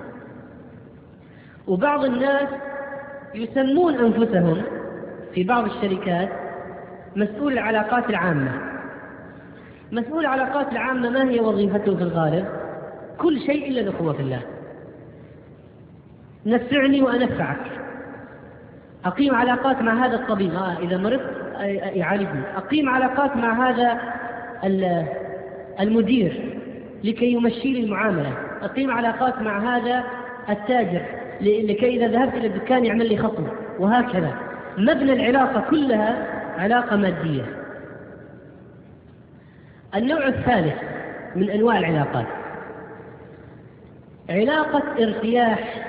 وبعض الناس يسمون أنفسهم في بعض الشركات مسؤول العلاقات العامة. مسؤول العلاقات العامة ما هي وظيفته في الغالب؟ كل شيء إلا الأخوة في الله. نفعني وأنفعك، أقيم علاقات مع هذا الطبيب آه إذا مرضت يعالجني، أقيم علاقات مع هذا المدير لكي يمشي لي المعاملة، أقيم علاقات مع هذا التاجر لكي إذا ذهبت إلى الدكان يعمل لي خصم، وهكذا. مبنى العلاقة كلها علاقة مادية. النوع الثالث من أنواع العلاقات علاقة ارتياح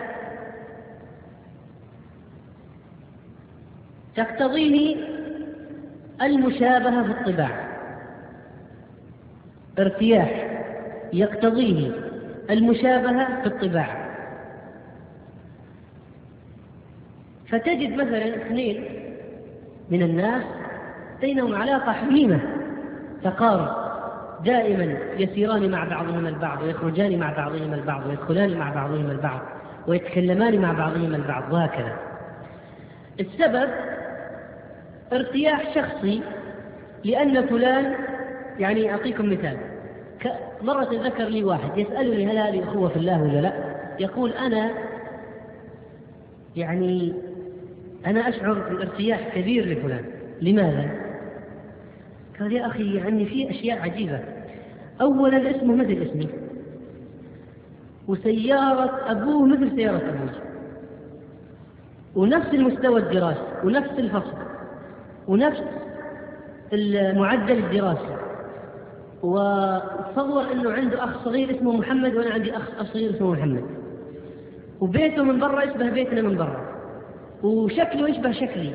تقتضيه المشابهة في الطباع. ارتياح يقتضيه المشابهة في الطباع. فتجد مثلا اثنين من الناس بينهم علاقة حميمة تقارب، دائما يسيران مع بعضهما البعض ويخرجان مع بعضهما البعض ويدخلان مع بعضهما البعض ويتكلمان مع بعضهما البعض وهكذا. السبب ارتياح شخصي، لأن فلان يعني أعطيكم مثال. مرة ذكر لي واحد يسألني هل هذه أخوة في الله ولا لا؟ يقول أنا يعني أنا أشعر بارتياح كبير لفلان. لماذا؟ قال يا أخي يعني في أشياء عجيبة. أولا اسمه مثل اسمي، وسيارة أبوه مثل سيارة أبوه، ونفس المستوى الدراسي ونفس الفصل ونفس المعدل الدراسي، وتصور أنه عنده أخ صغير اسمه محمد وأنا عندي أخ صغير اسمه محمد، وبيته من برا يشبه بيتنا من برا، وشكله يشبه شكلي.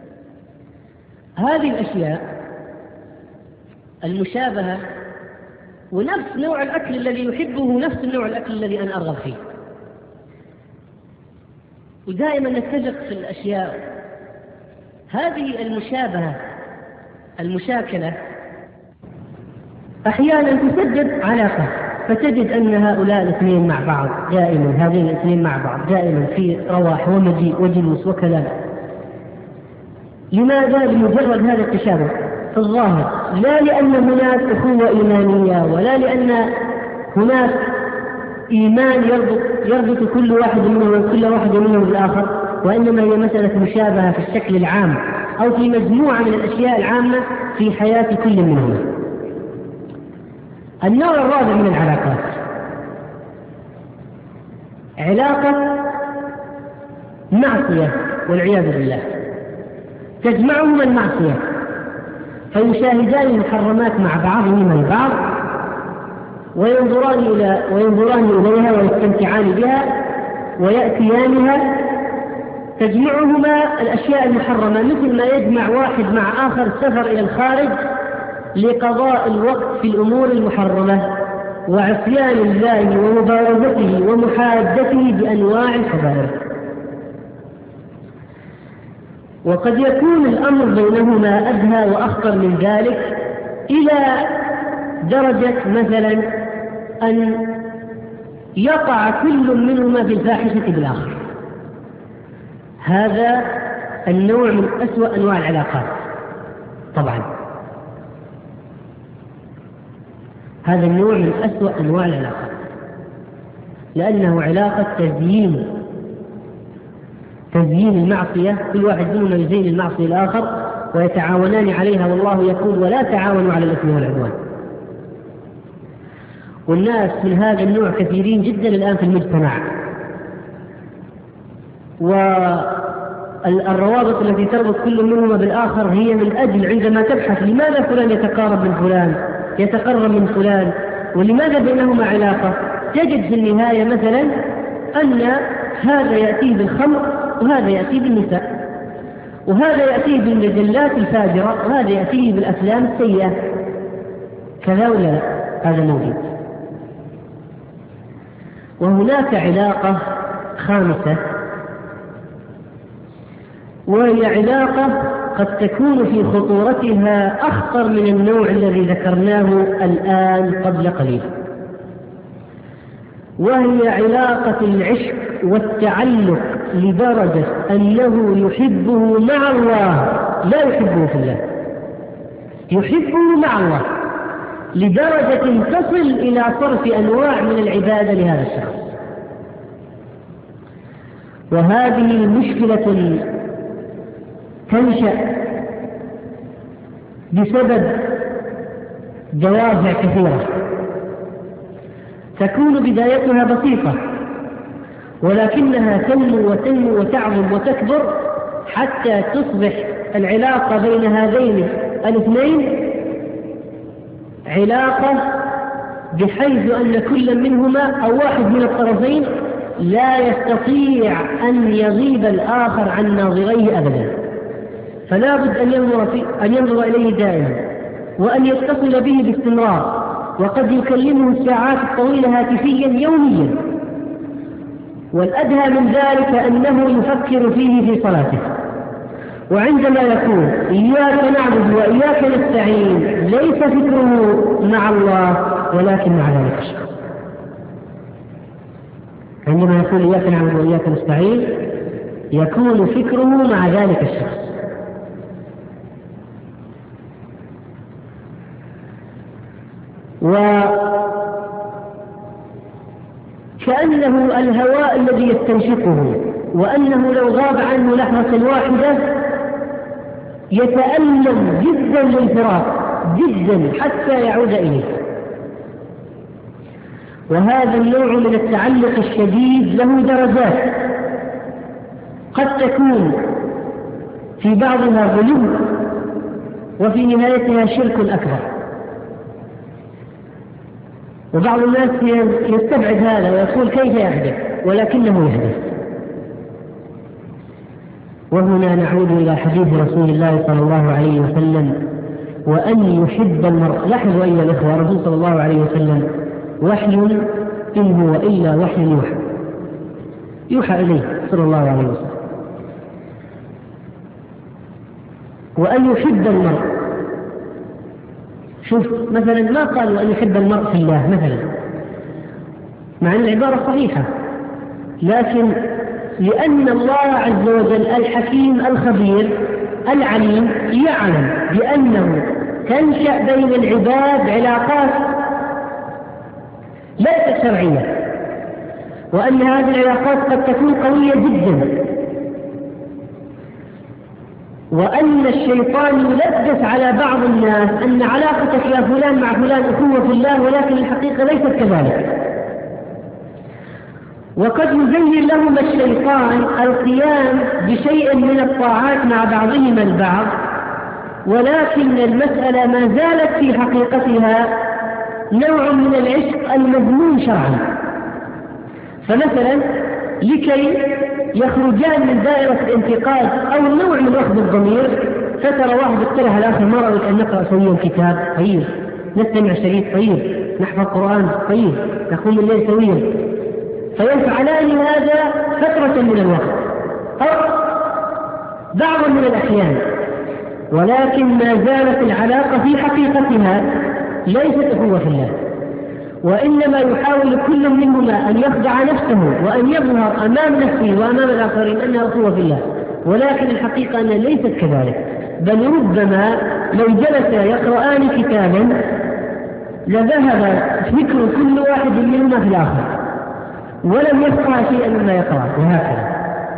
هذه الأشياء المشابهة، ونفس نوع الأكل الذي يحبه نفس النوع الأكل الذي أنا أرغب فيه، ودائما نتفق في الأشياء. هذه المشابهة المشاكلة أحيانا تسبب علاقة، فتجد أن هؤلاء الاثنين مع بعض دائما، هذين الاثنين مع بعض دائما في رواح ومجيء وجلوس وكلام. لماذا؟ لمجرد هذا التشابه في الظاهر، لا لأن هناك أخوة إيمانية ولا لأن هناك إيمان يربط, يربط كل واحد منهم وكل واحد منهم بالآخر، وإنما هي مسألة مشابهة في الشكل العام أو في مجموعة من الأشياء العامة في حياة كل منهم. النوع الرابع من العلاقات علاقة معصية والعياذ بالله، تجمعهما المعصية، فيشاهدان المحرمات مع بعضهما البعض وينظران إلى وينظران إليها ويستمتعان بها ويأتيانها. تجمعهما الأشياء المحرمة، مثل ما يجمع واحد مع آخر السفر إلى الخارج لقضاء الوقت في الأمور المحرمة وعصيان الله ومبارزته ومحادته بأنواع الكبائر. وقد يكون الأمر بينهما أدهى وأخطر من ذلك، إلى درجة مثلا أن يقع كل منهما في الفاحشة بالآخر. هذا النوع من أسوأ أنواع العلاقات طبعا، هذا النوع من أسوأ أنواع العلاقات، لأنه علاقة تزيين تزيين المعصية، كل واحد منهما يزين المعصية الآخر ويتعاونان عليها، والله يقول ولا تعاونوا على الإثم والعدوان. والناس من هذا النوع كثيرين جدا الآن في المجتمع، والروابط التي تربط كل منهما بالآخر هي من أجل عندما تبحث لماذا فلان يتقارب من فلان يتقرب من فلان ولماذا بينهما علاقة، تجد في النهاية مثلا أن هذا يأتيه بالخمر وهذا يأتيه بالنساء، وهذا يأتيه بالمجلات الفاجرة وهذا يأتيه بالأفلام السيئة، كذا ولا لا؟ هذا موجود. وهناك علاقة خامسة، وهي علاقة قد تكون في خطورتها أخطر من النوع الذي ذكرناه الآن قبل قليل، وهي علاقة العشق والتعلق لدرجة أنه يحبه مع الله لا يحبه في الله، يحبه مع الله لدرجة تصل إلى صرف أنواع من العبادة لهذا الشخص. وهذه مشكلة تنشأ بسبب دوافع كثيرة، تكون بدايتها بسيطة ولكنها تنمو وتنمو وتعظم وتكبر حتى تصبح العلاقة بين هذين الاثنين علاقة بحيث أن كل منهما أو واحد من الطرفين لا يستطيع أن يغيب الآخر عن ناظريه أبدا، فلا بد أن ينظر, في أن ينظر إليه دائما وأن يتصل به باستمرار، وقد يكلمه الساعات الطويلة هاتفيا يوميا، والأدهى من ذلك أنه يفكر فيه في صلاته، وعندما يقول إياك نعبد وإياك نستعين ليس فكره مع الله ولكن مع ذلك الشخص. عندما يقول إياك نعبد وإياك نستعين يكون فكره مع ذلك الشخص. وكأنه الهواء الذي يستنشقه، وأنه لو غاب عنه لحظة واحدة يتألم جدا للفراق جدا حتى يعود إليه. وهذا النوع من التعلق الشديد له درجات، قد تكون في بعضها غلو وفي نهايتها شرك أكبر، وبعض الناس يستبعد هذا ويقول كيف يحدث، ولكنه يحدث. وهنا نعود إلى حديث رسول الله صلى الله عليه وسلم وأن يحب المرء. لاحظوا أيها الإخوة، رسول صلى الله عليه وسلم وحي إن هو إلا وحي يوحى يوحى إليه صلى الله عليه وسلم. وأن يحب المرء، شوف مثلا ما قال وأن يحب المرء في الله مثلا، مع أن العبارة صحيحة، لكن لأن الله عز وجل الحكيم الخبير العليم يعلم بأنه تنشأ بين العباد علاقات ليست شرعية، وأن هذه العلاقات قد تكون قوية جدا، وأن الشيطان يلبس على بعض الناس أن علاقتك يا فلان مع فلان أخوة في الله، ولكن الحقيقة ليست كذلك. وقد يزين لهم الشيطان القيام بشيء من الطاعات مع بعضهم البعض، ولكن المسألة ما زالت في حقيقتها نوع من العشق المذموم شرعا. فمثلا لكي يخرجان من دائرة الانتقاد أو نوع من أخذ الضمير، فترى واحد اقترح الآخر ما رأيك أن نقرأ سويا كتاب؟ طيب. نستمع شريط؟ طيب. نحفظ قرآن؟ طيب. نقوم الليل سويا. فيفعلان هذا فترة من الوقت أو بعضا من الأحيان، ولكن ما زالت العلاقة في حقيقتها ليست أخوة في الله. وإنما يحاول كل منهما أن يخدع نفسه وأن يظهر أمام نفسه وأمام الآخرين أنه أخوة في الله، ولكن الحقيقة أنها ليست كذلك، بل ربما لو جلس يقرآن كتابا لذهب فكر كل واحد منهما في الآخر ولم يفقه شيئا مما يقرأ، وهكذا.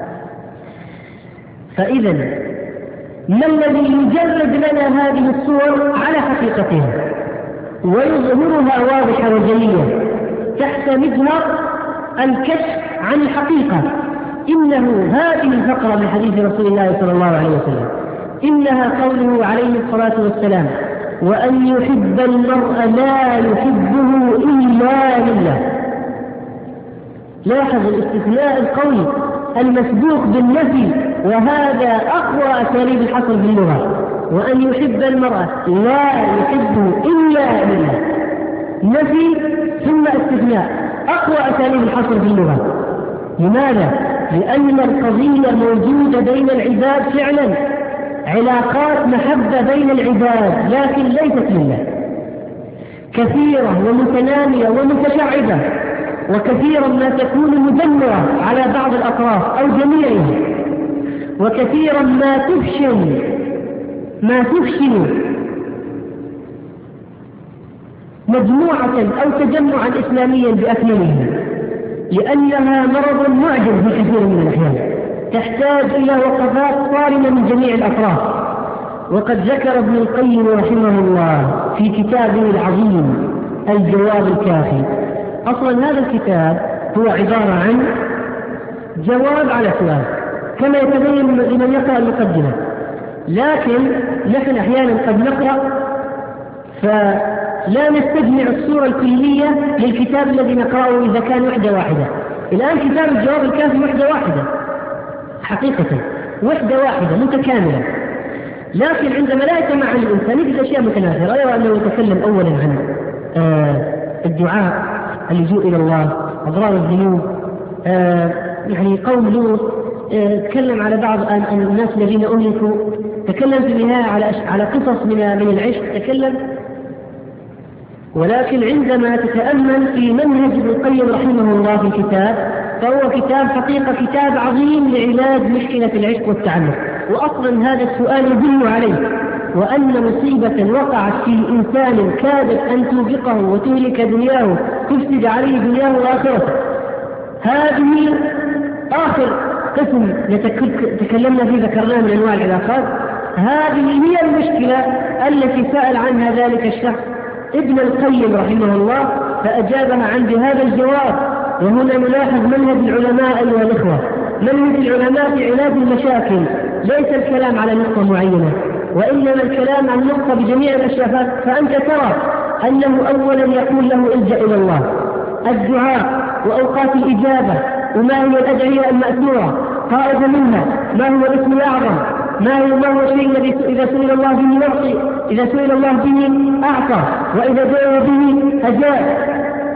فإذا ما الذي يجرد لنا هذه الصور على حقيقتها ويظهرها واضحة وجلية تحت مظهر الكشف عن الحقيقة؟ إنه هذه الفقرة من حديث رسول الله صلى الله عليه وسلم، إنها قوله عليه الصلاة والسلام: وأن يحب المرء لا يحبه إلا لله. لاحظ الاستثناء القوي المسبوق بالنفي، وهذا أقوى أساليب الحصر في اللغة. وأن يحب المرء لا يحبه إلا لله، نفي ثم استثناء، أقوى أساليب الحصر في اللغة. لماذا؟ لأن القضية موجودة بين العباد فعلا، علاقات محبة بين العباد، لكن ليست لله، كثيرة ومتنامية ومتشعبة، وكثيرا ما تكون مدمرة على بعض الأطراف أو جميعها، وكثيرا ما تفشل ما تفشل مجموعة أو تجمعا إسلاميا بأكمله، لأنها مرض معجز في كثير من الأحيان، تحتاج إلى وقفات صارمة من جميع الأطراف. وقد ذكر ابن القيم رحمه الله في كتابه العظيم الجواب الكافي. أصلا هذا الكتاب هو عبارة عن جواب على سؤال كما يتبين لمن يقرأ المقدمة، لكن نحن أحيانا قد نقرأ فلا نستجمع الصورة الكلية للكتاب الذي نقرأه إذا كان وحدة واحدة. الآن كتاب الجواب الكافي وحدة واحدة، حقيقة وحدة واحدة متكاملة، لكن عندما لا يتمعن الإنسان يجد أشياء متناثرة. يرى أنه يتكلم أولا عن آه الدعاء، اللجوء إلى الله، أضرار الذنوب، آه يعني قوم لوط، آه تكلم على بعض الناس الذين أهلكوا، تكلم في النهاية على على قصص من من العشق، تكلم. ولكن عندما تتأمل في منهج ابن القيم رحمه الله في الكتاب، فهو كتاب حقيقة كتاب عظيم لعلاج مشكلة العشق والتعلق. وأصلا هذا السؤال يدل عليه، وأن مصيبة وقعت في إنسان كادت أن توبقه وتهلك دنياه، تفسد عليه دنياه وآخرته. هذه آخر قسم تكلمنا فيه ذكرناه من أنواع العلاقات. هذه هي المشكلة التي سأل عنها ذلك الشخص ابن القيم رحمه الله، فأجابها عن بهذا الجواب. وهنا نلاحظ منهج العلماء أيها الإخوة، منهج العلماء في علاج المشاكل ليس الكلام على نقطة معينة، وإنما الكلام عن نقطة بجميع الأشياء. فأنت ترى أنه أولا يقول له الجأ إلى الله، الدعاء وأوقات الإجابة، وما هي الأدعية المأثورة، قائد منها ما هو الاسم الأعظم، ما هو ما هو الشيء الذي إذا سئل الله به يعطي، إذا سئل الله به أعطى، وإذا دعا به أجاب،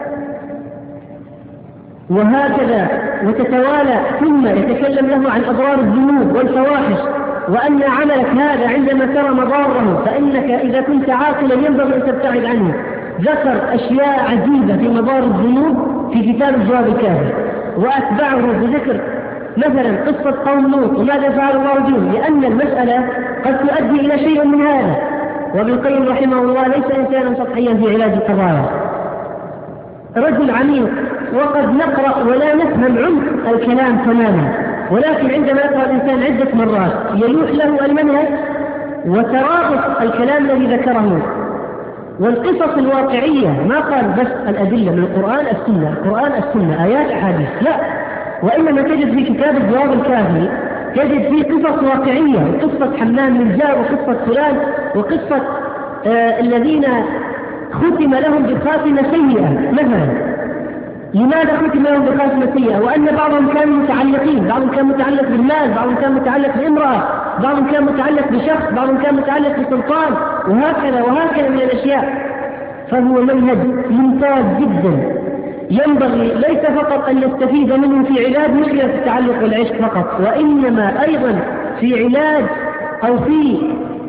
وهكذا وتتوالى. ثم يتكلم له عن أضرار الذنوب والفواحش، وأن عملك هذا عندما ترى مضاره فإنك إذا كنت عاقلا ينبغي أن تبتعد عنه. ذكر أشياء عجيبة في مضار الذنوب في كتاب الجواب الكافي، وأتبعه بذكر مثلا قصة قوم لوط وماذا فعل الله بهم، لأن المسألة قد تؤدي إلى شيء من هذا. وابن القيم رحمه الله ليس إنسانا سطحيا في علاج القضايا، رجل عميق، وقد نقرأ ولا نفهم عمق الكلام تماما، ولكن عندما يقرأ الإنسان عدة مرات يلوح له المنهج وترابط الكلام الذي ذكره والقصص الواقعية. ما قال بس الأدلة من القرآن السنة، القرآن السنة، آيات أحاديث، لا، وإنما تجد في كتاب الجواب الكافي تجد فيه قصص واقعية، قصة حمام بن جار، وقصة فلان، وقصة آه الذين ختم لهم بخاتمة سيئة مثلا. لماذا ختم لهم بخاتمة سيئة؟ وأن بعضهم كانوا متعلقين، بعضهم كان متعلق بالمال، بعضهم كان متعلق بامرأة، بعضهم كان متعلق بشخص، بعضهم كان متعلق بسلطان، وهكذا وهكذا من الأشياء. فهو منهج ممتاز جدا، ينبغي ليس فقط أن نستفيد منه في علاج مشكلة التعلق والعشق فقط، وإنما أيضا في علاج أو في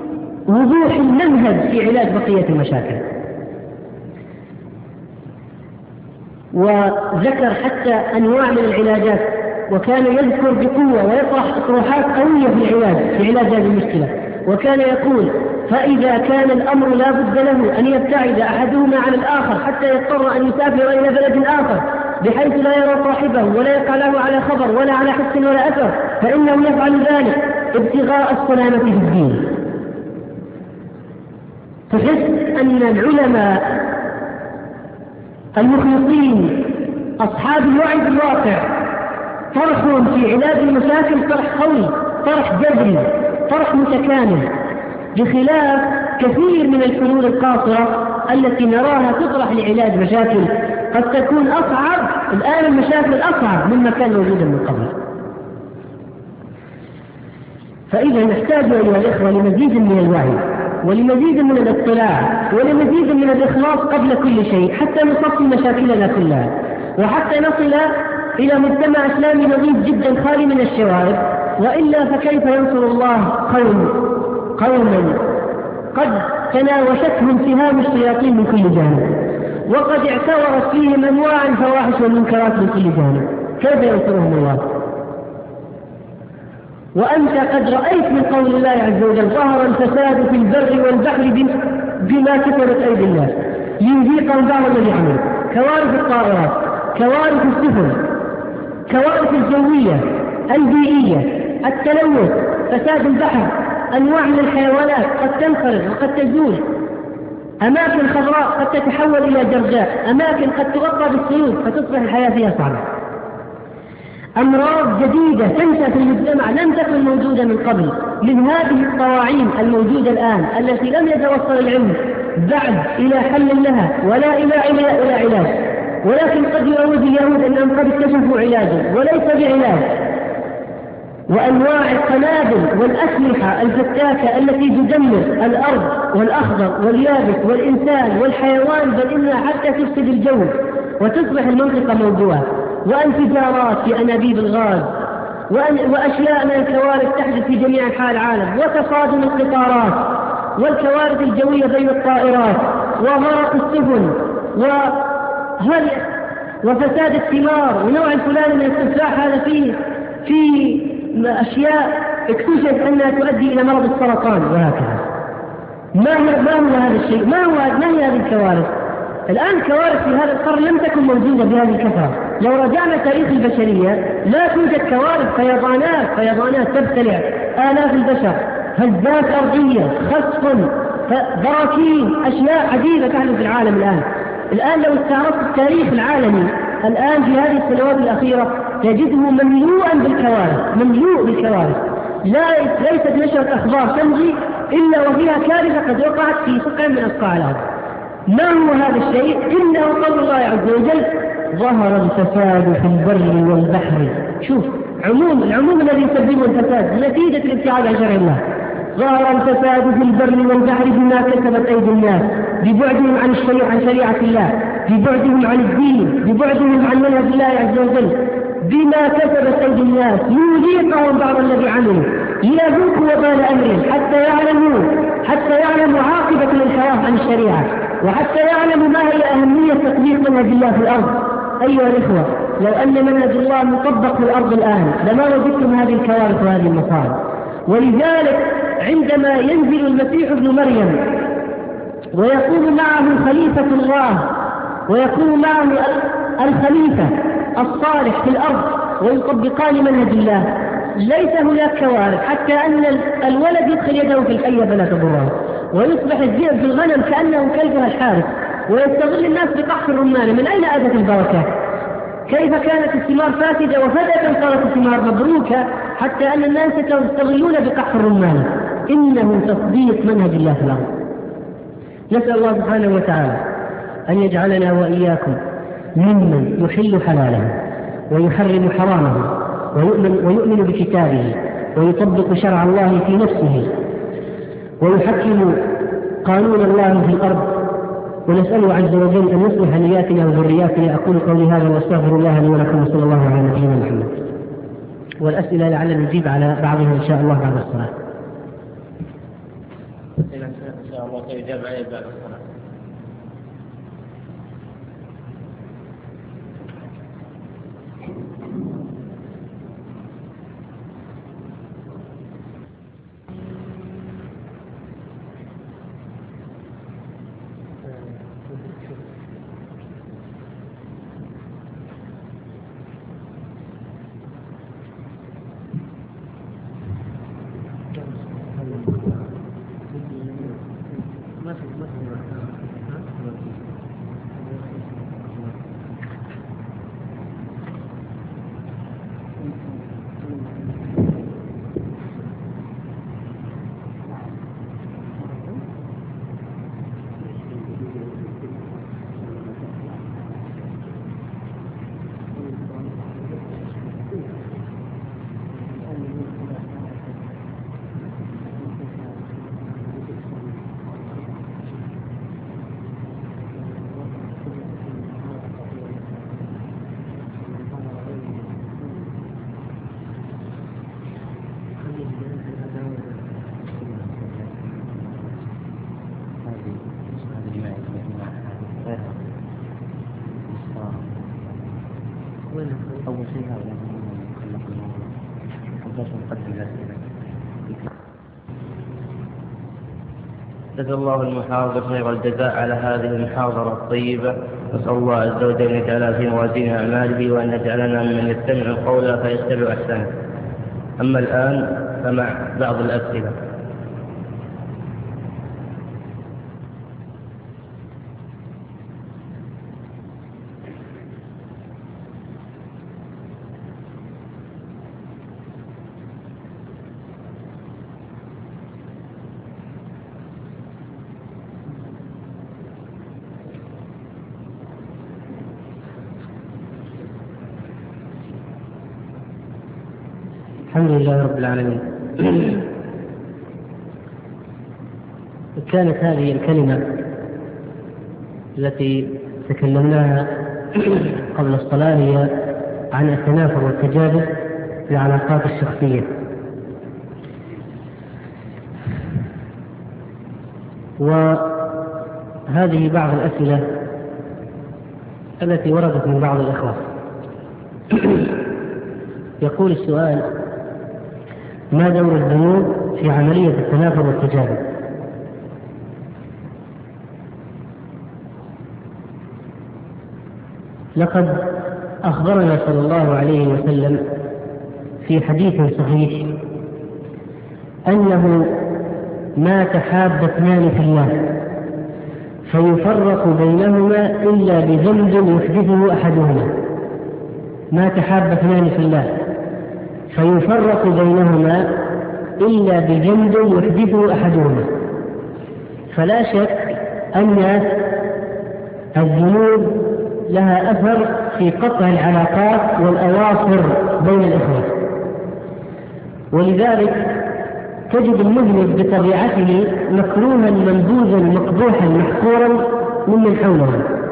وضوح المنهج في علاج بقية المشاكل. وذكر حتى أنواع من العلاجات، وكان يذكر بقوة ويطرح اطروحات قوية في العلاج في علاج هذه المشكلة. وكان يقول: فإذا كان الأمر لا بد له أن يبتعد أحدهما عن الآخر حتى يضطر أن يسافر إلى بلد آخر بحيث لا يرى صاحبه ولا يقع له على خبر ولا على حس ولا أثر، فإنه يفعل ذلك ابتغاء السلامة في الدين. تحس أن العلماء المخلصين أصحاب الوعي بالواقع طرحهم في علاج المشاكل طرح قوي، طرح جذري، طرح متكامل، بخلاف كثير من الحلول القاصرة التي نراها تطرح لعلاج مشاكل قد تكون أصعب. الآن المشاكل أصعب مما كان موجودا من قبل. فإذا نحتاج أيها الإخوة لمزيد من الوعي ولمزيد من الاطلاع ولمزيد من الإخلاص قبل كل شيء حتى نصفي مشاكلنا كلها، وحتى نصل إلى مجتمع إسلامي نظيف جدا خالي من الشوائب. وإلا فكيف ينصر الله قوم قوما قد تناوشتهم سهام الشياطين من كل جانب، وقد اعتورت فيهم أنواع الفواحش والمنكرات من كل جانب؟ كيف ينصرهم الله؟ وأنت قد رأيت من قول الله عز وجل: ظهر الفساد في البر والبحر بما كسبت أيدي الناس ليذيقهم بعض الذي عملوا. كوارث الطائرات، كوارث السفن، كوارث الجوية، البيئية، التلوث، فساد البحر، أنواع من الحيوانات قد تنقرض وقد تزول، أماكن خضراء قد تتحول إلى جرجاء، أماكن قد تغطى بالسيول فتصبح الحياة فيها صعبة، أمراض جديدة تنشأ في المجتمع لم تكن موجودة من قبل من هذه الطواعين الموجودة الآن التي لم يتوصل العلم بعد إلى حل لها ولا إلى إلى علاج، ولكن قد يعود اليهود أنهم قد اكتشفوا علاجا وليس بعلاج. وأنواع القنابل والأسلحة الفتاكة التي تدمر الأرض والأخضر واليابس والإنسان والحيوان، بل إنها حتى تفسد الجو وتصبح المنطقة موضوعة، وانفجارات في أنابيب الغاز، وأشياء من الكوارث تحدث في جميع أنحاء العالم، وتصادم القطارات والكوارث الجوية بين الطائرات وغرق السفن وهل وفساد الثمار ونوع الفلاني من التفاح هذا فيه في أشياء اكتشف أنها تؤدي إلى مرض السرطان وهكذا. ما هو ما هو هذا الشيء؟ ما هو ما هي هذه الكوارث؟ الآن كوارث في هذا القرن لم تكن موجودة بهذه الكثرة. لو رجعنا تاريخ البشرية لا توجد كوارث، فيضانات فيضانات تبتلع آلاف البشر، هزات أرضية، خسف، براكين، أشياء عجيبة تحدث في العالم الآن. الآن لو استعرضت التاريخ العالمي الآن في هذه السنوات الأخيرة تجده مملوءا بالكوارث، مملوء بالكوارث، لا ليست نشرة أخبار تمضي إلا وفيها كارثة قد وقعت في سقع من أسقاع الأرض. ما هو هذا الشيء؟ إنه قول الله عز وجل: ظهر الفساد في البر والبحر. شوف عموم العموم الذي يسببه الفساد نتيجة الابتعاد عن شرع الله. ظهر الفساد في البر والبحر بما كسبت أيدي الناس، ببعدهم عن الشريعة عن شريعة الله، ببعدهم عن الدين، ببعدهم عن منهج الله عز وجل، بما كسبت أيدي الناس ليذيقهم بعض الذي عملوا ليذوقوا وبال أمرهم حتى يعلموا حتى يعلموا عاقبة الانحراف عن الشريعة، وحتى يعلموا ما هي أهمية تطبيق منهج الله في الأرض. أيها الإخوة، لو أن منهج الله مطبق في الأرض الآن لما وجدتم هذه الكوارث وهذه المصائب. ولذلك عندما ينزل المسيح ابن مريم ويكون معه خليفة الله ويكون معه الخليفة الصالح في الأرض ويطبقان منهج الله، ليس هناك كوارث حتى أن الولد يدخل يده في الحية فلا تضره، ويصبح الذئب في الغنم كأنه كلبها الحارس، ويستغل الناس بقحف الرمان. من أين أتت البركة؟ كيف كانت الثمار فاسدة وفجأة صارت الثمار مبروكة حتى أن الناس يستغلون بقحف الرمان؟ إنه تطبيق منهج الله في الأرض. نسأل الله سبحانه وتعالى أن يجعلنا وإياكم ممن يحل حلاله ويحرم حرامه ويؤمن, ويؤمن بكتابه ويطبق شرع الله في نفسه ويحكم قانون الله في الأرض، ونسأله عز وجل أن يصلح نياتنا وذرياتنا. أقول قولي هذا وأستغفر الله لي ولكم، وصلى الله على نبينا محمد. والأسئلة لعل نجيب على بعضها إن شاء الله بعد الصلاة. إن شاء الله سيجاب عليه بعد الصلاة. أول شيء هذا نقدم الأسئلة. جزا الله المحاضر خير الجزاء على هذه المحاضرة الطيبة، نسأل الله عز وجل أن يجعلها في موازين أعماله وأن يجعلنا ممن يستمع القول فيتبع أحسنه. أما الآن فمع بعض الأسئلة. الحمد لله رب العالمين. كانت هذه الكلمة التي تكلمناها قبل الصلاة هي عن التنافر والتجاذب في العلاقات الشخصية، وهذه بعض الأسئلة التي وردت من بعض الإخوة. يقول السؤال: ما دور الذنوب في عملية التنافر والتجاذب؟ لقد أخبرنا صلى الله عليه وسلم في حديث صحيح أنه ما تحاب اثنان في الله فيفرق بينهما إلا بذنب يحدثه أحدهما. ما تحاب اثنان في الله فيفرق بينهما إلا بجنب يحدثه أحدهما. فلا شك أن الذنوب لها أثر في قطع العلاقات والأواصر بين الإخوة، ولذلك تجد المذنب بطبيعته مكروها منبوذا مقبوحا محقورا ممن حوله.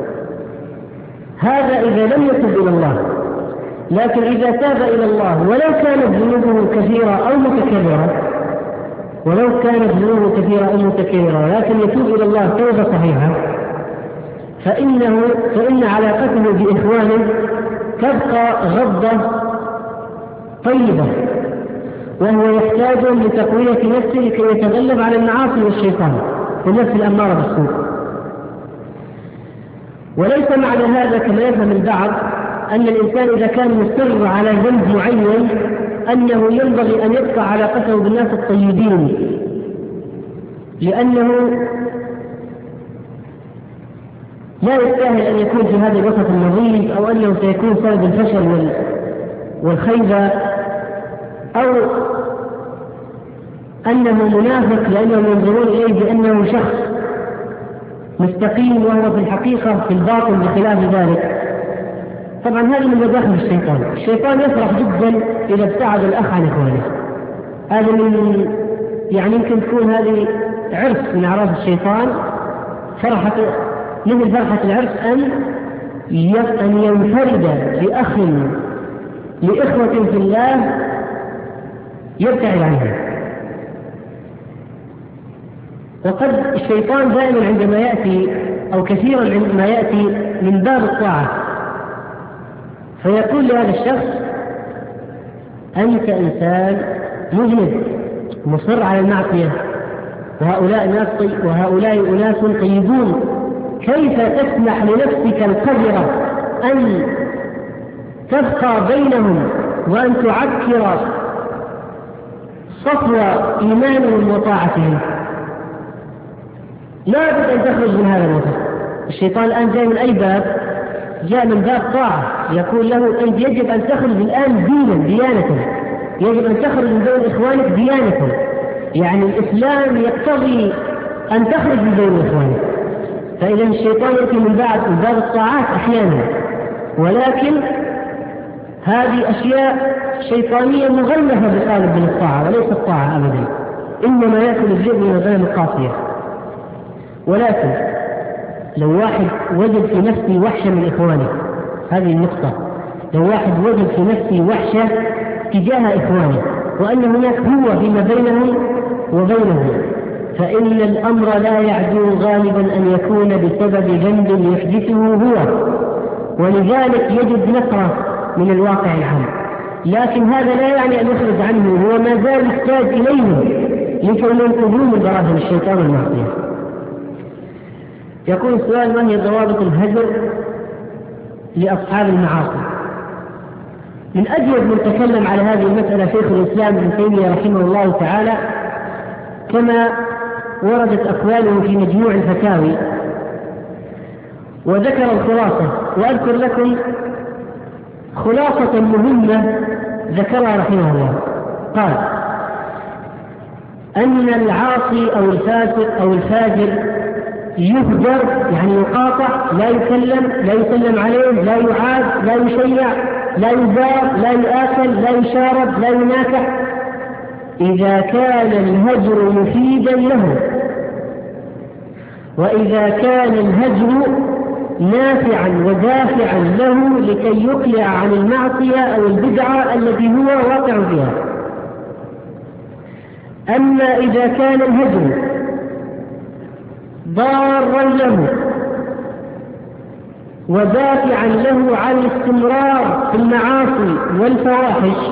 هذا إذا لم يتب إلى الله، لكن إذا تاب إلى الله ولو كانت ذنوبه كثيرة أو متكررة ولو كانت ذنوبه كثيرة أو متكررة لكن يتوب إلى الله توبة صحيحة، فإنه فإن علاقته بإخوانه تبقى غضة طيبة، وهو يحتاج لتقوية نفسه لكي يتغلب على المعاصي والشيطان والنفس الأمارة بالسوء. وليس معنى هذا كما يفهم البعض أن الإنسان إذا كان مصر على ذنب معين أنه ينبغي أن يقطع علاقته بالناس الطيبين، لأنه لا يستاهل أن يكون في هذا الوسط النظيف، أو أنه سيكون سبب الفشل والخيبة، أو أنه منافق لأنهم ينظرون إليه بأنه شخص مستقيم وهو في الحقيقة في الباطن بخلاف ذلك. طبعا هذا من مداخل الشيطان. الشيطان يفرح جدا إذا ابتعد الأخ عن إخوانه. هذا من يعني يمكن تكون هذه عرس من أعراس الشيطان، فرحة مثل فرحة العرس أن أن ينفرد بأخ لإخوة في الله يبتعد عنها. وقد الشيطان دائما عندما يأتي أو كثيرا عندما يأتي من باب الطاعة فيقول لهذا الشخص: أنت إنسان مذنب مصر على المعصية، وهؤلاء ناس طي... وهؤلاء أناس طيبون، كيف تسمح لنفسك القذرة أن تبقى بينهم وأن تعكر صفو إيمانهم وطاعتهم؟ لا بد أن تخرج من هذا الوسط. الشيطان الآن جاء من أي باب؟ جاء من باب طاعة، يقول له: أنت يجب أن تخرج الآن دينا ديانة، يجب أن تخرج من بين إخوانك ديانة. يعني الإسلام يقتضي أن تخرج من بين إخوانك. فإذا الشيطان يأتي من بعد من باب الطاعات أحيانا، ولكن هذه أشياء شيطانية مغلفة بقالب من الطاعة وليس الطاعة أبدا، إنما يأكل الذئب من الغنم القاسية. ولكن لو واحد وجد في نفسه وحشة من إخوانه، هذه النقطة، لو واحد وجد في نفسه وحشة تجاه إخوانه وأن هناك هو فيما بينهم وبينهم، فإن الأمر لا يعدو غالبا أن يكون بسبب ذنب يحدثه هو، ولذلك يجد نفرة من الواقع العام، لكن هذا لا يعني أن يخرج عنه، هو ما زال يحتاج إليه لكي ينقذون من براثن الشيطان والمعصية. يقول السؤال: ما هي ضوابط الهجر لأصحاب المعاصي؟ من أجود من تكلم على هذه المسألة شيخ الإسلام ابن تيمية رحمه الله تعالى، كما وردت أقواله في مجموع الفتاوي، وذكر الخلاصة. وأذكر لكم خلاصة مهمة ذكرها رحمه الله. قال: أن العاصي أو الفاسق أو الفاجر يهجر، يعني يقاطع، لا يكلم، لا يسلم عليه، لا يعاد، لا يشيع، لا يزار، لا يآكل، لا يشارب، لا يناكح، إذا كان الهجر مفيدا له، وإذا كان الهجر نافعا ودافعا له لكي يقلع عن المعصية أو البدعة التي هو واقع فيها. أما إذا كان الهجر ضارا له ودافعا له عن الاستمرار في المعاصي والفواحش،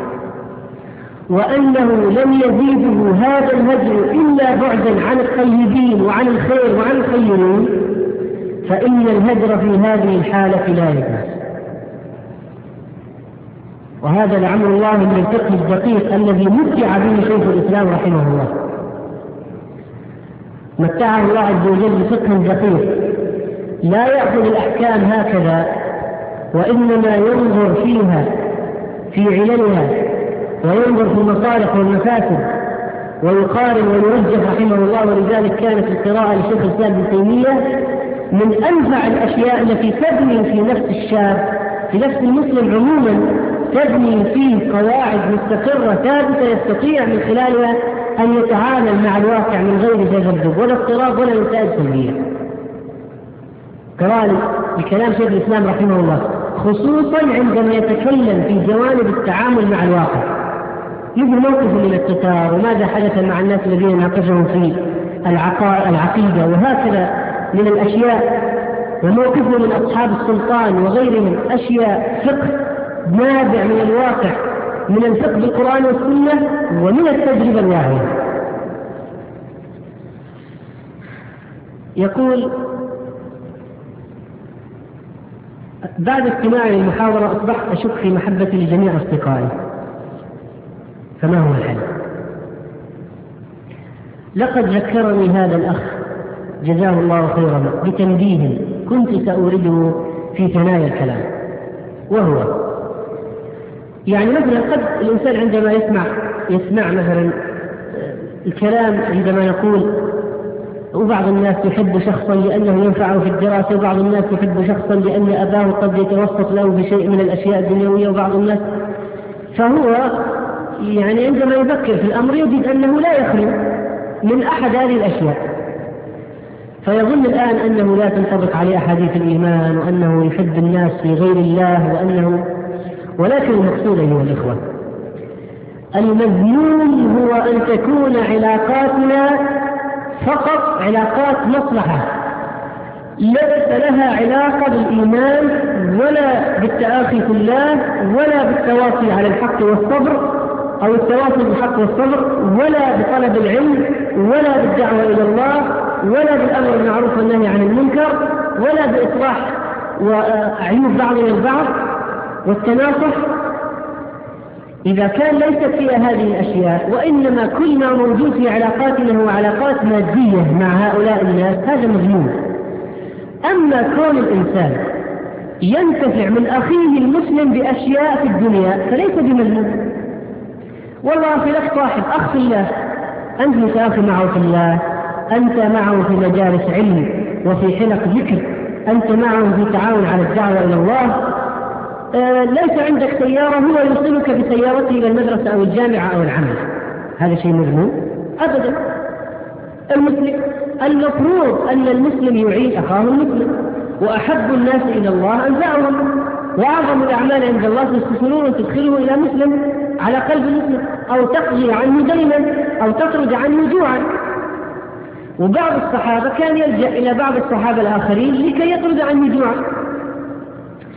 وأنه لم يزيده هذا الهجر إلا بعدا عن الطيبين وعن الخير وعن الخيرين، فإن الهجر في هذه الحالة لا يجوز. وهذا لعمر الله من الفقه الدقيق الذي متع به شيخ الإسلام رحمه الله، متعه الله عز وجل بفقه دقيق لا يأخذ الأحكام هكذا، وإنما ينظر فيها في عللها، وينظر في المصالح والمفاسد، ويقارن ويرجح رحمه الله. ولذلك كانت القراءة لشيخ الإسلام ابن تيمية من أنفع الأشياء التي تبني في نفس الشاب، في نفس المسلم عموما، تبني فيه قواعد مستقرة ثابتة يستطيع من خلالها أن يتعامل مع الواقع من غير تذبذب ولا اضطراب ولا نتائج سلبية. قراءة بكلام شيخ الإسلام رحمه الله، خصوصا عندما يتكلم في جوانب التعامل مع الواقع، يجي موقف من التتار وماذا حدث مع الناس الذين ناقشهم في العقيدة وهكذا من الأشياء، وموقفه من أصحاب السلطان وغيرهم، أشياء فقه نابع من الواقع، من الفقه بالقرآن والسنة ومن التجربة الواعية. يقول: بعد استماعي للمحاضرة أصبحت أشك في محبتي لجميع أصدقائي، فما هو الحل؟ لقد ذكرني هذا الأخ جزاه الله خيرا بتنبيه كنت سأورده في ثنايا الكلام، وهو يعني مثلا قد الإنسان عندما يسمع يسمع مثلا الكلام عندما يقول وبعض الناس يحب شخصا لأنه ينفعه في الدراسة، وبعض الناس يحب شخصا لأن أباه قد يتوسط له بشيء من الأشياء الدنيوية، وبعض الناس، فهو يعني عندما يفكر في الأمر يجد أنه لا يخلو من أحد هذه الأشياء، فيظن الآن أنه لا تنطبق عليه أحاديث الإيمان، وأنه يحب الناس في غير الله، وأنه ولكن المقصود أيها الإخوة، المذموم هو أن تكون علاقاتنا فقط علاقات مصلحة، ليس لها علاقة بالإيمان ولا بالتآخي في الله ولا بالتواصي على الحق والصبر أو التواصي بالحق والصبر، ولا بطلب العلم ولا بالدعوة إلى الله ولا بالأمر بالمعروف والنهي عن المنكر ولا بإصلاح وعيوب بعضنا البعض والتناصح. إذا كان ليست فيها هذه الأشياء، وإنما كل ما موجود في علاقاتنا هو علاقات مادية مع هؤلاء الناس، هذا مذموم. أما كون الإنسان ينتفع من أخيه المسلم بأشياء في الدنيا فليس بمذموم. والله في لك صاحب أخ في الله، أنت متأخي معه في الله، أنت معه في مجالس علم وفي حلق ذكر، أنت معه في تعاون على الدعوة إلى الله، آه ليس عندك سيارة هو يوصلك بسيارته إلى المدرسة أو الجامعة أو العمل، هذا شيء مذموم؟ أبدا. المسلم المفروض أن المسلم يعين أخاه المسلم، وأحب الناس إلى الله أنفعهم، وأعظم الأعمال عند الله تستثمرون أن تدخله إلى مسلم على قلب المسلم، أو تقضي عنه دينا أو تطرد عنه جوعا. وبعض الصحابة كان يلجأ إلى بعض الصحابة الآخرين لكي يطرد عنه جوعا.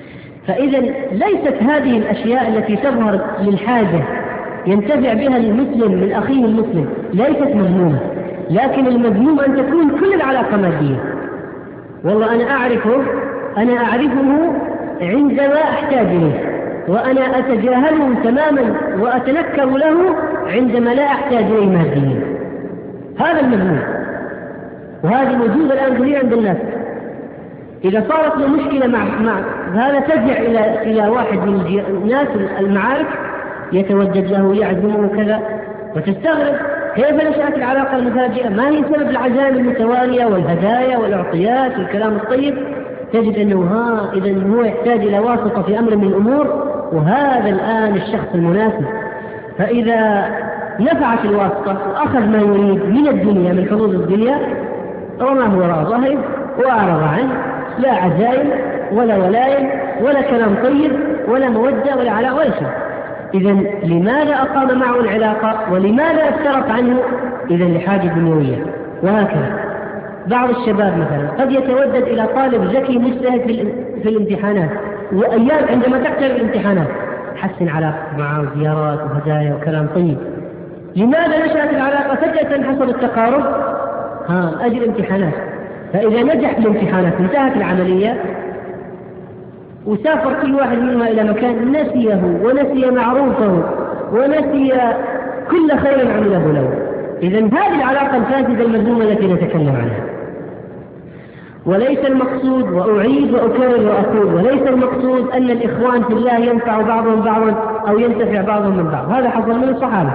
فإذا ليست هذه الأشياء التي تظهر للحاجة ينتفع بها المسلم من أخيه المسلم ليست مذمومة، لكن المذموم أن تكون كل العلاقة مادية. والله أنا أعرفه أنا أعرفه عندما أحتاج إليه، وأنا أتجاهله تماما وأتنكر له عندما لا أحتاج إليه ماديا. هذا المذموم، وهذه موجودة الآن كثير عند الناس. إذا صارت له مشكلة مع, مع هذا ترجع إلى إلى واحد من الناس المعارف يتودد له يعزمه كذا، وتستغرب كيف نشأت العلاقة المفاجئة؟ ما هي سبب العزائم المتوالية والهدايا والأعطيات والكلام الطيب؟ تجد أنه ها إذا هو يحتاج إلى واسطة في أمر من الأمور، وهذا الآن الشخص المناسب. فإذا نفعت الواسطة وأخذ ما يريد من الدنيا من حظوظ الدنيا وما هو وراء ظهره وأعرض عنه، لا عزائم ولا ولايم ولا كلام طيب ولا مودة ولا علاقة ولا شيء. إذن لماذا أقام معه العلاقة ولماذا افترق عنه؟ إذن لحاجة دنيوية. وهكذا بعض الشباب مثلا قد يتودد إلى طالب ذكي مجتهد في الامتحانات، وأيام عندما تقترب الامتحانات حسن علاقة معه وزيارات وهدايا وكلام طيب. لماذا نشأت العلاقة فجأة حصل التقارب؟ ها أجل امتحانات. فإذا نجح الامتحانات انتهت العملية وسافر كل واحد منهما إلى مكان نسيه ونسي معروفه ونسي كل خير عمله له. إذن هذه العلاقة الفاسدة المذمومة التي نتكلم عنها. وليس المقصود، وأعيد وأكرر وأقول، وليس المقصود أن الإخوان في الله ينفع بعضهم بعضا أو ينتفع بعضهم من بعض. هذا حصل من الصحابة.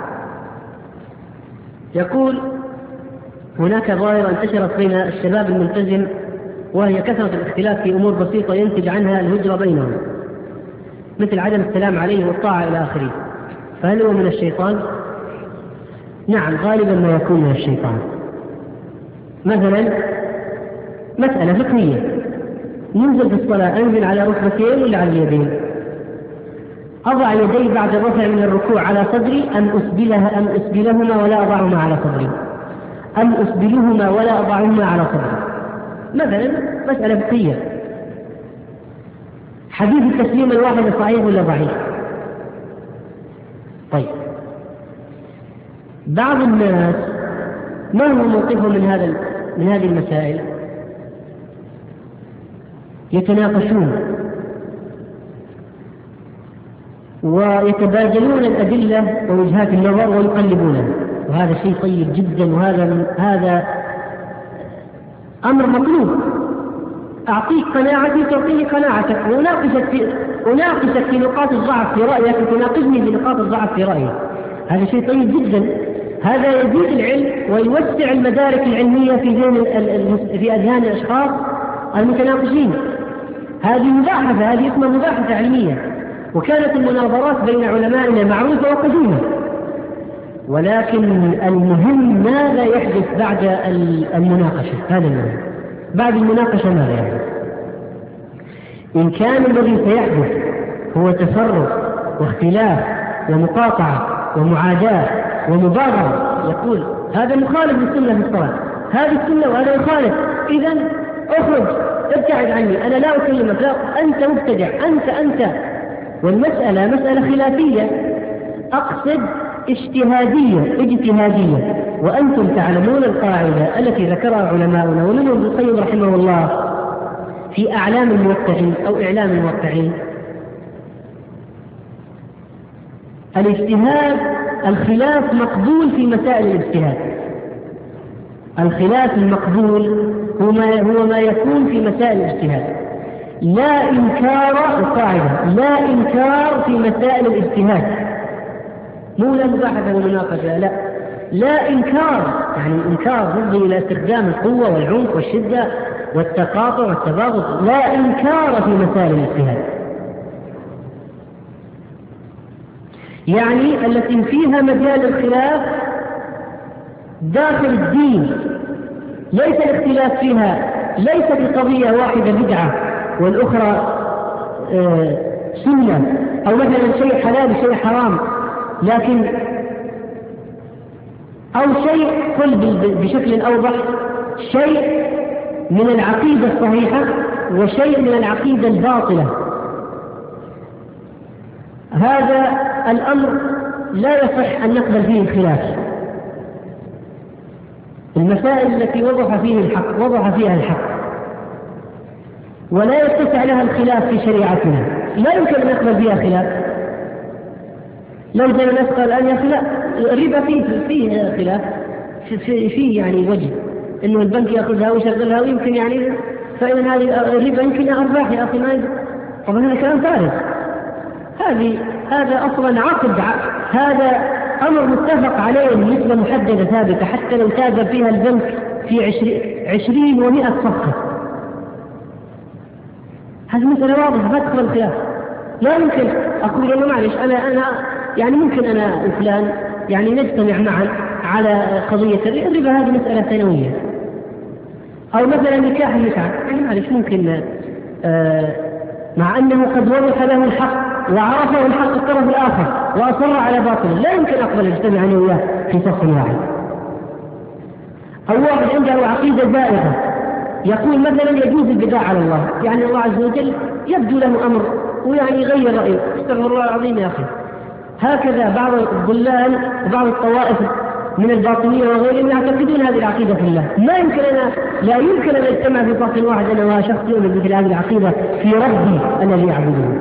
يقول هناك ظاهرة انتشرت بين الشباب الملتزم، وهي كثرة الاختلاف في أمور بسيطة ينتج عنها الهجرة بينهم، مثل عدم السلام عليه والطاعة إلى آخره. فهل هو من الشيطان؟ نعم، غالبا ما يكون من الشيطان. مثلا مسألة فقهية، ننزل في الصلاة أنزل على ركبتين ولا على اليدين؟ أضع يدي بعد الرفع من الركوع على صدري أم أسبلها أم أسبلهما ولا أضعهما على صدري، أم أسبلهما ولا أضعهما على صدري؟ مثلا مسألة فقهية. حديث التسليم الواحد صحيح ولا ضعيف؟ طيب، بعض الناس ما هو موقفهم من هذا من هذه المسائل؟ يتناقشون ويتبادلون الأدلة ووجهات النظر ويقلبونها، وهذا شيء طيب جدا، وهذا هذا أمر مطلوب. أعطيك قناعتي تعطيني قناعتك، وأناقشك في أناقشك في نقاط الضعف في رأيك وتناقشني في نقاط الضعف في رأيي. هذا شيء طيب جدا. هذا يزيد العلم ويوسع المدارك العلمية في ذهن في أذهان الأشخاص المتناقشين. هذه مباحثة، هذه اسمها مباحثة علمية. وكانت المناظرات بين علمائنا معروفة وقديمة، ولكن المهم ماذا يحدث بعد المناقشة. هذا المهم. بعد المناقشة ماذا يحدث؟ إن كان الذي سيحدث هو تفرق واختلاف ومقاطعة ومعاداة ومباغضة، يقول هذا مخالف للسنة في الصلاة، هذه السنة وهذا يخالف، إذن اخرج ابتعد عني، أنا لا أكلمك، لا أنت مبتدع، أنت أنت والمسألة مسألة خلافية، أقصد اجتهادية اجتهادية. وأنتم تعلمون القاعدة التي ذكرها علماؤنا ومنهم ابن القيم رحمه الله في أعلام الموقعين أو إعلام الموقعين: الاجتهاد الخلاف مقبول في مسائل الاجتهاد. الخلاف المقبول هو ما, هو ما يكون في مسائل الاجتهاد. لا إنكار، القاعدة لا إنكار في مسائل الاجتهاد، مو لا مباحثة ومناقشة، لا لا إنكار، يعني إنكار ضد إلى استخدام القوة والعنف والشدة والتقاطع والتباغض، لا إنكار في مسائل الاجتهاد، يعني التي فيها مجال الخلاف داخل الدين، ليس الاختلاف فيها ليس في قضية واحدة بدعة والأخرى آه سنة، أو مثلا شيء حلال شيء حرام، لكن أو شيء قل بشكل أوضح شيء من العقيدة الصحيحة وشيء من العقيدة الباطلة، هذا الأمر لا يصح أن نقبل فيه الخلاف. المسائل التي وضح فيه الحق وضح فيها الحق ولا يتسع لها الخلاف في شريعتنا، لا يمكن أن نقبل فيها خلاف. لو جاء الناس قال الآن يا خلاف الربا فيه فيه خلاف فيه في يعني وجه إنه البنك يأخذها ويشغلها ويمكن يعني فإن هذه الربا يمكن أرباح يا أخي ما يدري. طبعا هذا كلام فارغ. هذه هذا أصلا عقد، هذا أمر متفق عليه نسبة محددة ثابتة حتى لو تاجر فيها البنك في عشرين ومئة صفقة. هذه مسألة واضحة ما تقبل الخلاف. لا يمكن أقول إنه معلش أنا أنا يعني ممكن أنا وفلان يعني نجتمع معا على قضية الربا، هذه مسألة ثانوية. أو مثلا نكاح المتعة يعني معلش ممكن آه مع أنه قد وضح له الحق وعرفه الحق الطرف الآخر وأصر على باطله، لا يمكن أقبل اجتمع أنا وياه في صف واحد. أو واحد عنده عقيدة زائغة يقول مثلا يجوز البداع على الله، يعني الله عز وجل يبدو له أمر ويعني يغير رأيه، استغفر الله العظيم يا أخي. هكذا بعض الضلال وبعض الطوائف من الباطنية وغيرهم يعتقدون هذه العقيدة في الله. لا يمكن أنا لا يمكن أن أجتمع في صف واحد أنا وشخص يؤمن بمثل هذه العقيدة في ربي الذي يعبدون.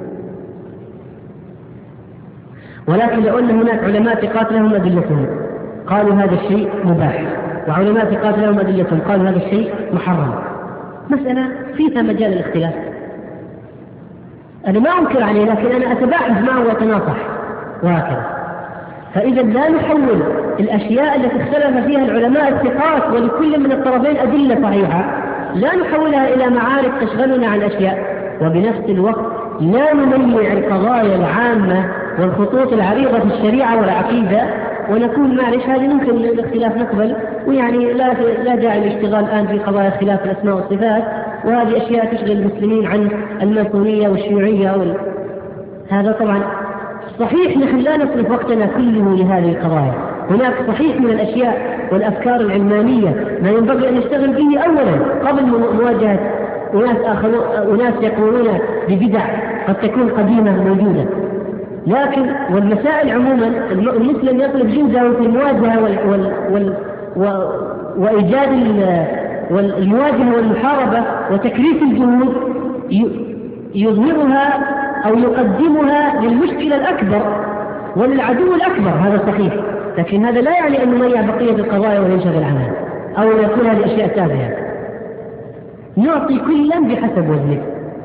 ولكن لو أن هناك علماء ثقات لهم أدلتهم قالوا هذا الشيء مباح، وعلماء ثقات لهم أدلتهم قالوا هذا الشيء محرم، مسألة فيها مجال الاختلاف. أنا ما أنكر عليه لكن أنا أتباحث معه وأتناصح وهكذا. فإذا لا نحول الأشياء التي اختلف فيها العلماء الثقات ولكل من الطرفين أدلة صحيحة لا نحولها إلى معارك تشغلنا عن أشياء، وبنفس الوقت لا نميع القضايا العامة والخطوط العريضة في الشريعة والعقيدة ونكون معلش هذه ممكن الاختلاف نقبل، ويعني لا لا داعي للاشتغال الآن في قضايا خلاف الأسماء والصفات، وهذه أشياء تشغل المسلمين عن الماسونية والشيوعية وال... هذا طبعا صحيح نحن لا نصرف وقتنا كله لهذه القضايا. هناك صحيح من الأشياء والأفكار العلمانية ما ينبغي أن نشتغل به أولا قبل مواجهة وناس آخرون وناس يقولون ببدع قد تكون قديمة موجودة. لكن والمسائل عموما المسلم يطلب جهده في المواجهة وال وال وال و وإيجاد المواجهة والمحاربة وتكريس الجهود يظهرها أو يقدمها للمشكلة الأكبر وللعدو الأكبر، هذا صحيح. لكن هذا لا يعني أن نضيع بقية القضايا وننشغل عنها أو يكون هذه أشياء تافهة. نعطي كلا بحسب وزنه.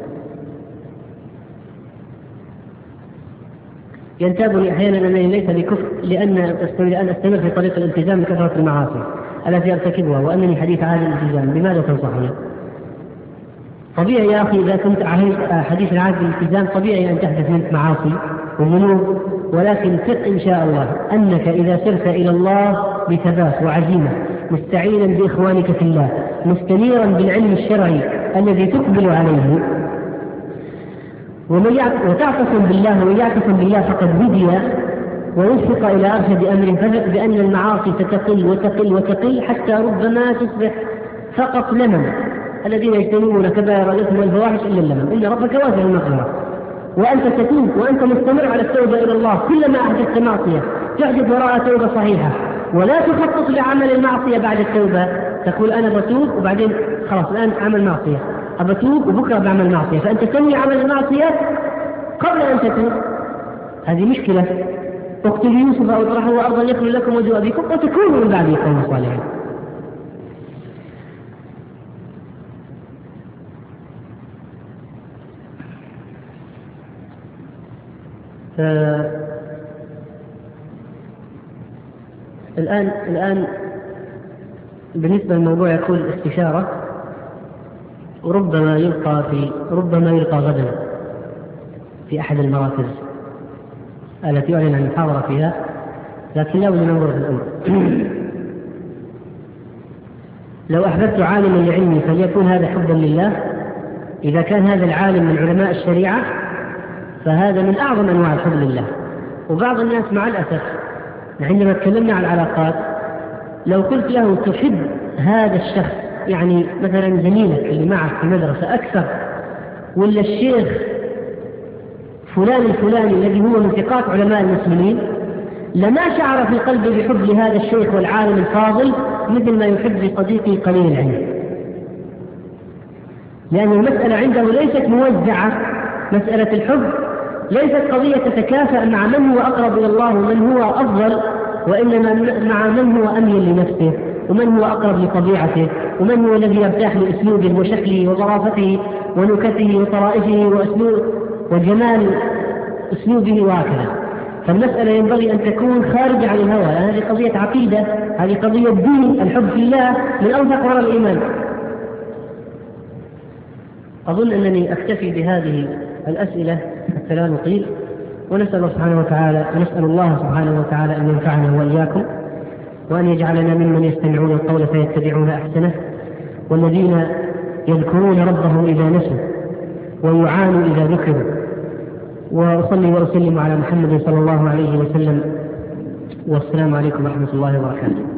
ينتابني أحيانا أنني ليس بكفر لأن أن أستمر في طريق الالتزام بكثرة المعاصي التي أرتكبها وأنني حديث عهد الالتزام، بماذا تنصحني؟ طبيعي يا أخي إذا كنت حديث العهد بالالتزام طبيعي أن تحدث منك معاصي وذنوب، ولكن ثق إن شاء الله أنك إذا سرت إلى الله بثبات وعزيمة مستعينا بإخوانك في الله مستنيرا بالعلم الشرعي الذي تقبل عليه وتعتصم بالله ومن يعتصم بالله فقد هدي ووفق إلى أرشد أمر، فثق بأن المعاصي ستقل وتقل وتقل حتى ربما تصبح فقط لمن الذين يجتنبون كبائر الإثم والفواحش إلا اللمم، إن ربك واسع المغفرة. وأنت تتوب وأنت مستمر على التوبة إلى الله، كلما أحدثت معصية تحدث وراء توبة صحيحة، ولا تخطط لعمل المعصية بعد التوبة تقول أنا بتوب وبعدين خلاص الآن عمل معصية أبتوب وبكرة بعمل معصية، فأنت تنوي عمل المعصية قبل أن تتوب. هذه مشكلة. اقتلوا يوسف أو اطرحوه أرضا يخلو لكم وجه أبيكم وتكونوا من بعده قوما صالحين. آه الآن الآن بالنسبة للموضوع يكون استشارة، وربما يلقى في ربما يلقى غدا في أحد المراكز التي يعلن عن المحاضرة فيها، لكن لا بد من ننظر في الأمر. لو أحببت عالما لعلمي فليكون هذا حبا لله. إذا كان هذا العالم من علماء الشريعة فهذا من أعظم أنواع الحب لله. وبعض الناس مع الأسف عندما تكلمنا عن العلاقات لو قلت له تحب هذا الشخص يعني مثلا زميلك اللي معك في المدرسة أكثر ولا الشيخ فلان الفلاني الذي هو من ثقات علماء المسلمين لما شعر في قلبه بحب لهذا الشيخ والعالم الفاضل مثل ما يحب لصديقه قليل العلم، لأن المسألة عنده ليست موزعة. مسألة الحب ليست قضية تتكافأ مع من هو أقرب إلى الله ومن هو أفضل، وإنما مع من هو أميل لنفسه ومن هو أقرب لطبيعته ومن هو الذي يرتاح لأسلوبه وشكله وظرافته ونكته وطرائفه وأسلوب وجمال أسلوبه وهكذا. فالمسألة ينبغي أن تكون خارجة عن الهوى. هذه قضية عقيدة، هذه قضية دين. الحب في الله من أوثق وراء الإيمان. أظن أنني أكتفي بهذه الأسئلة حتى لا نطيل، ونسأل الله سبحانه وتعالى ونسأل الله سبحانه وتعالى أن ينفعنا وإياكم، وأن يجعلنا ممن يستمعون القول فيتبعون أحسنه، والذين يذكرون ربهم إذا نسوا ويعانوا إذا ذكروا. وأصلي وأسلم على محمد صلى الله عليه وسلم، والسلام عليكم ورحمة الله وبركاته.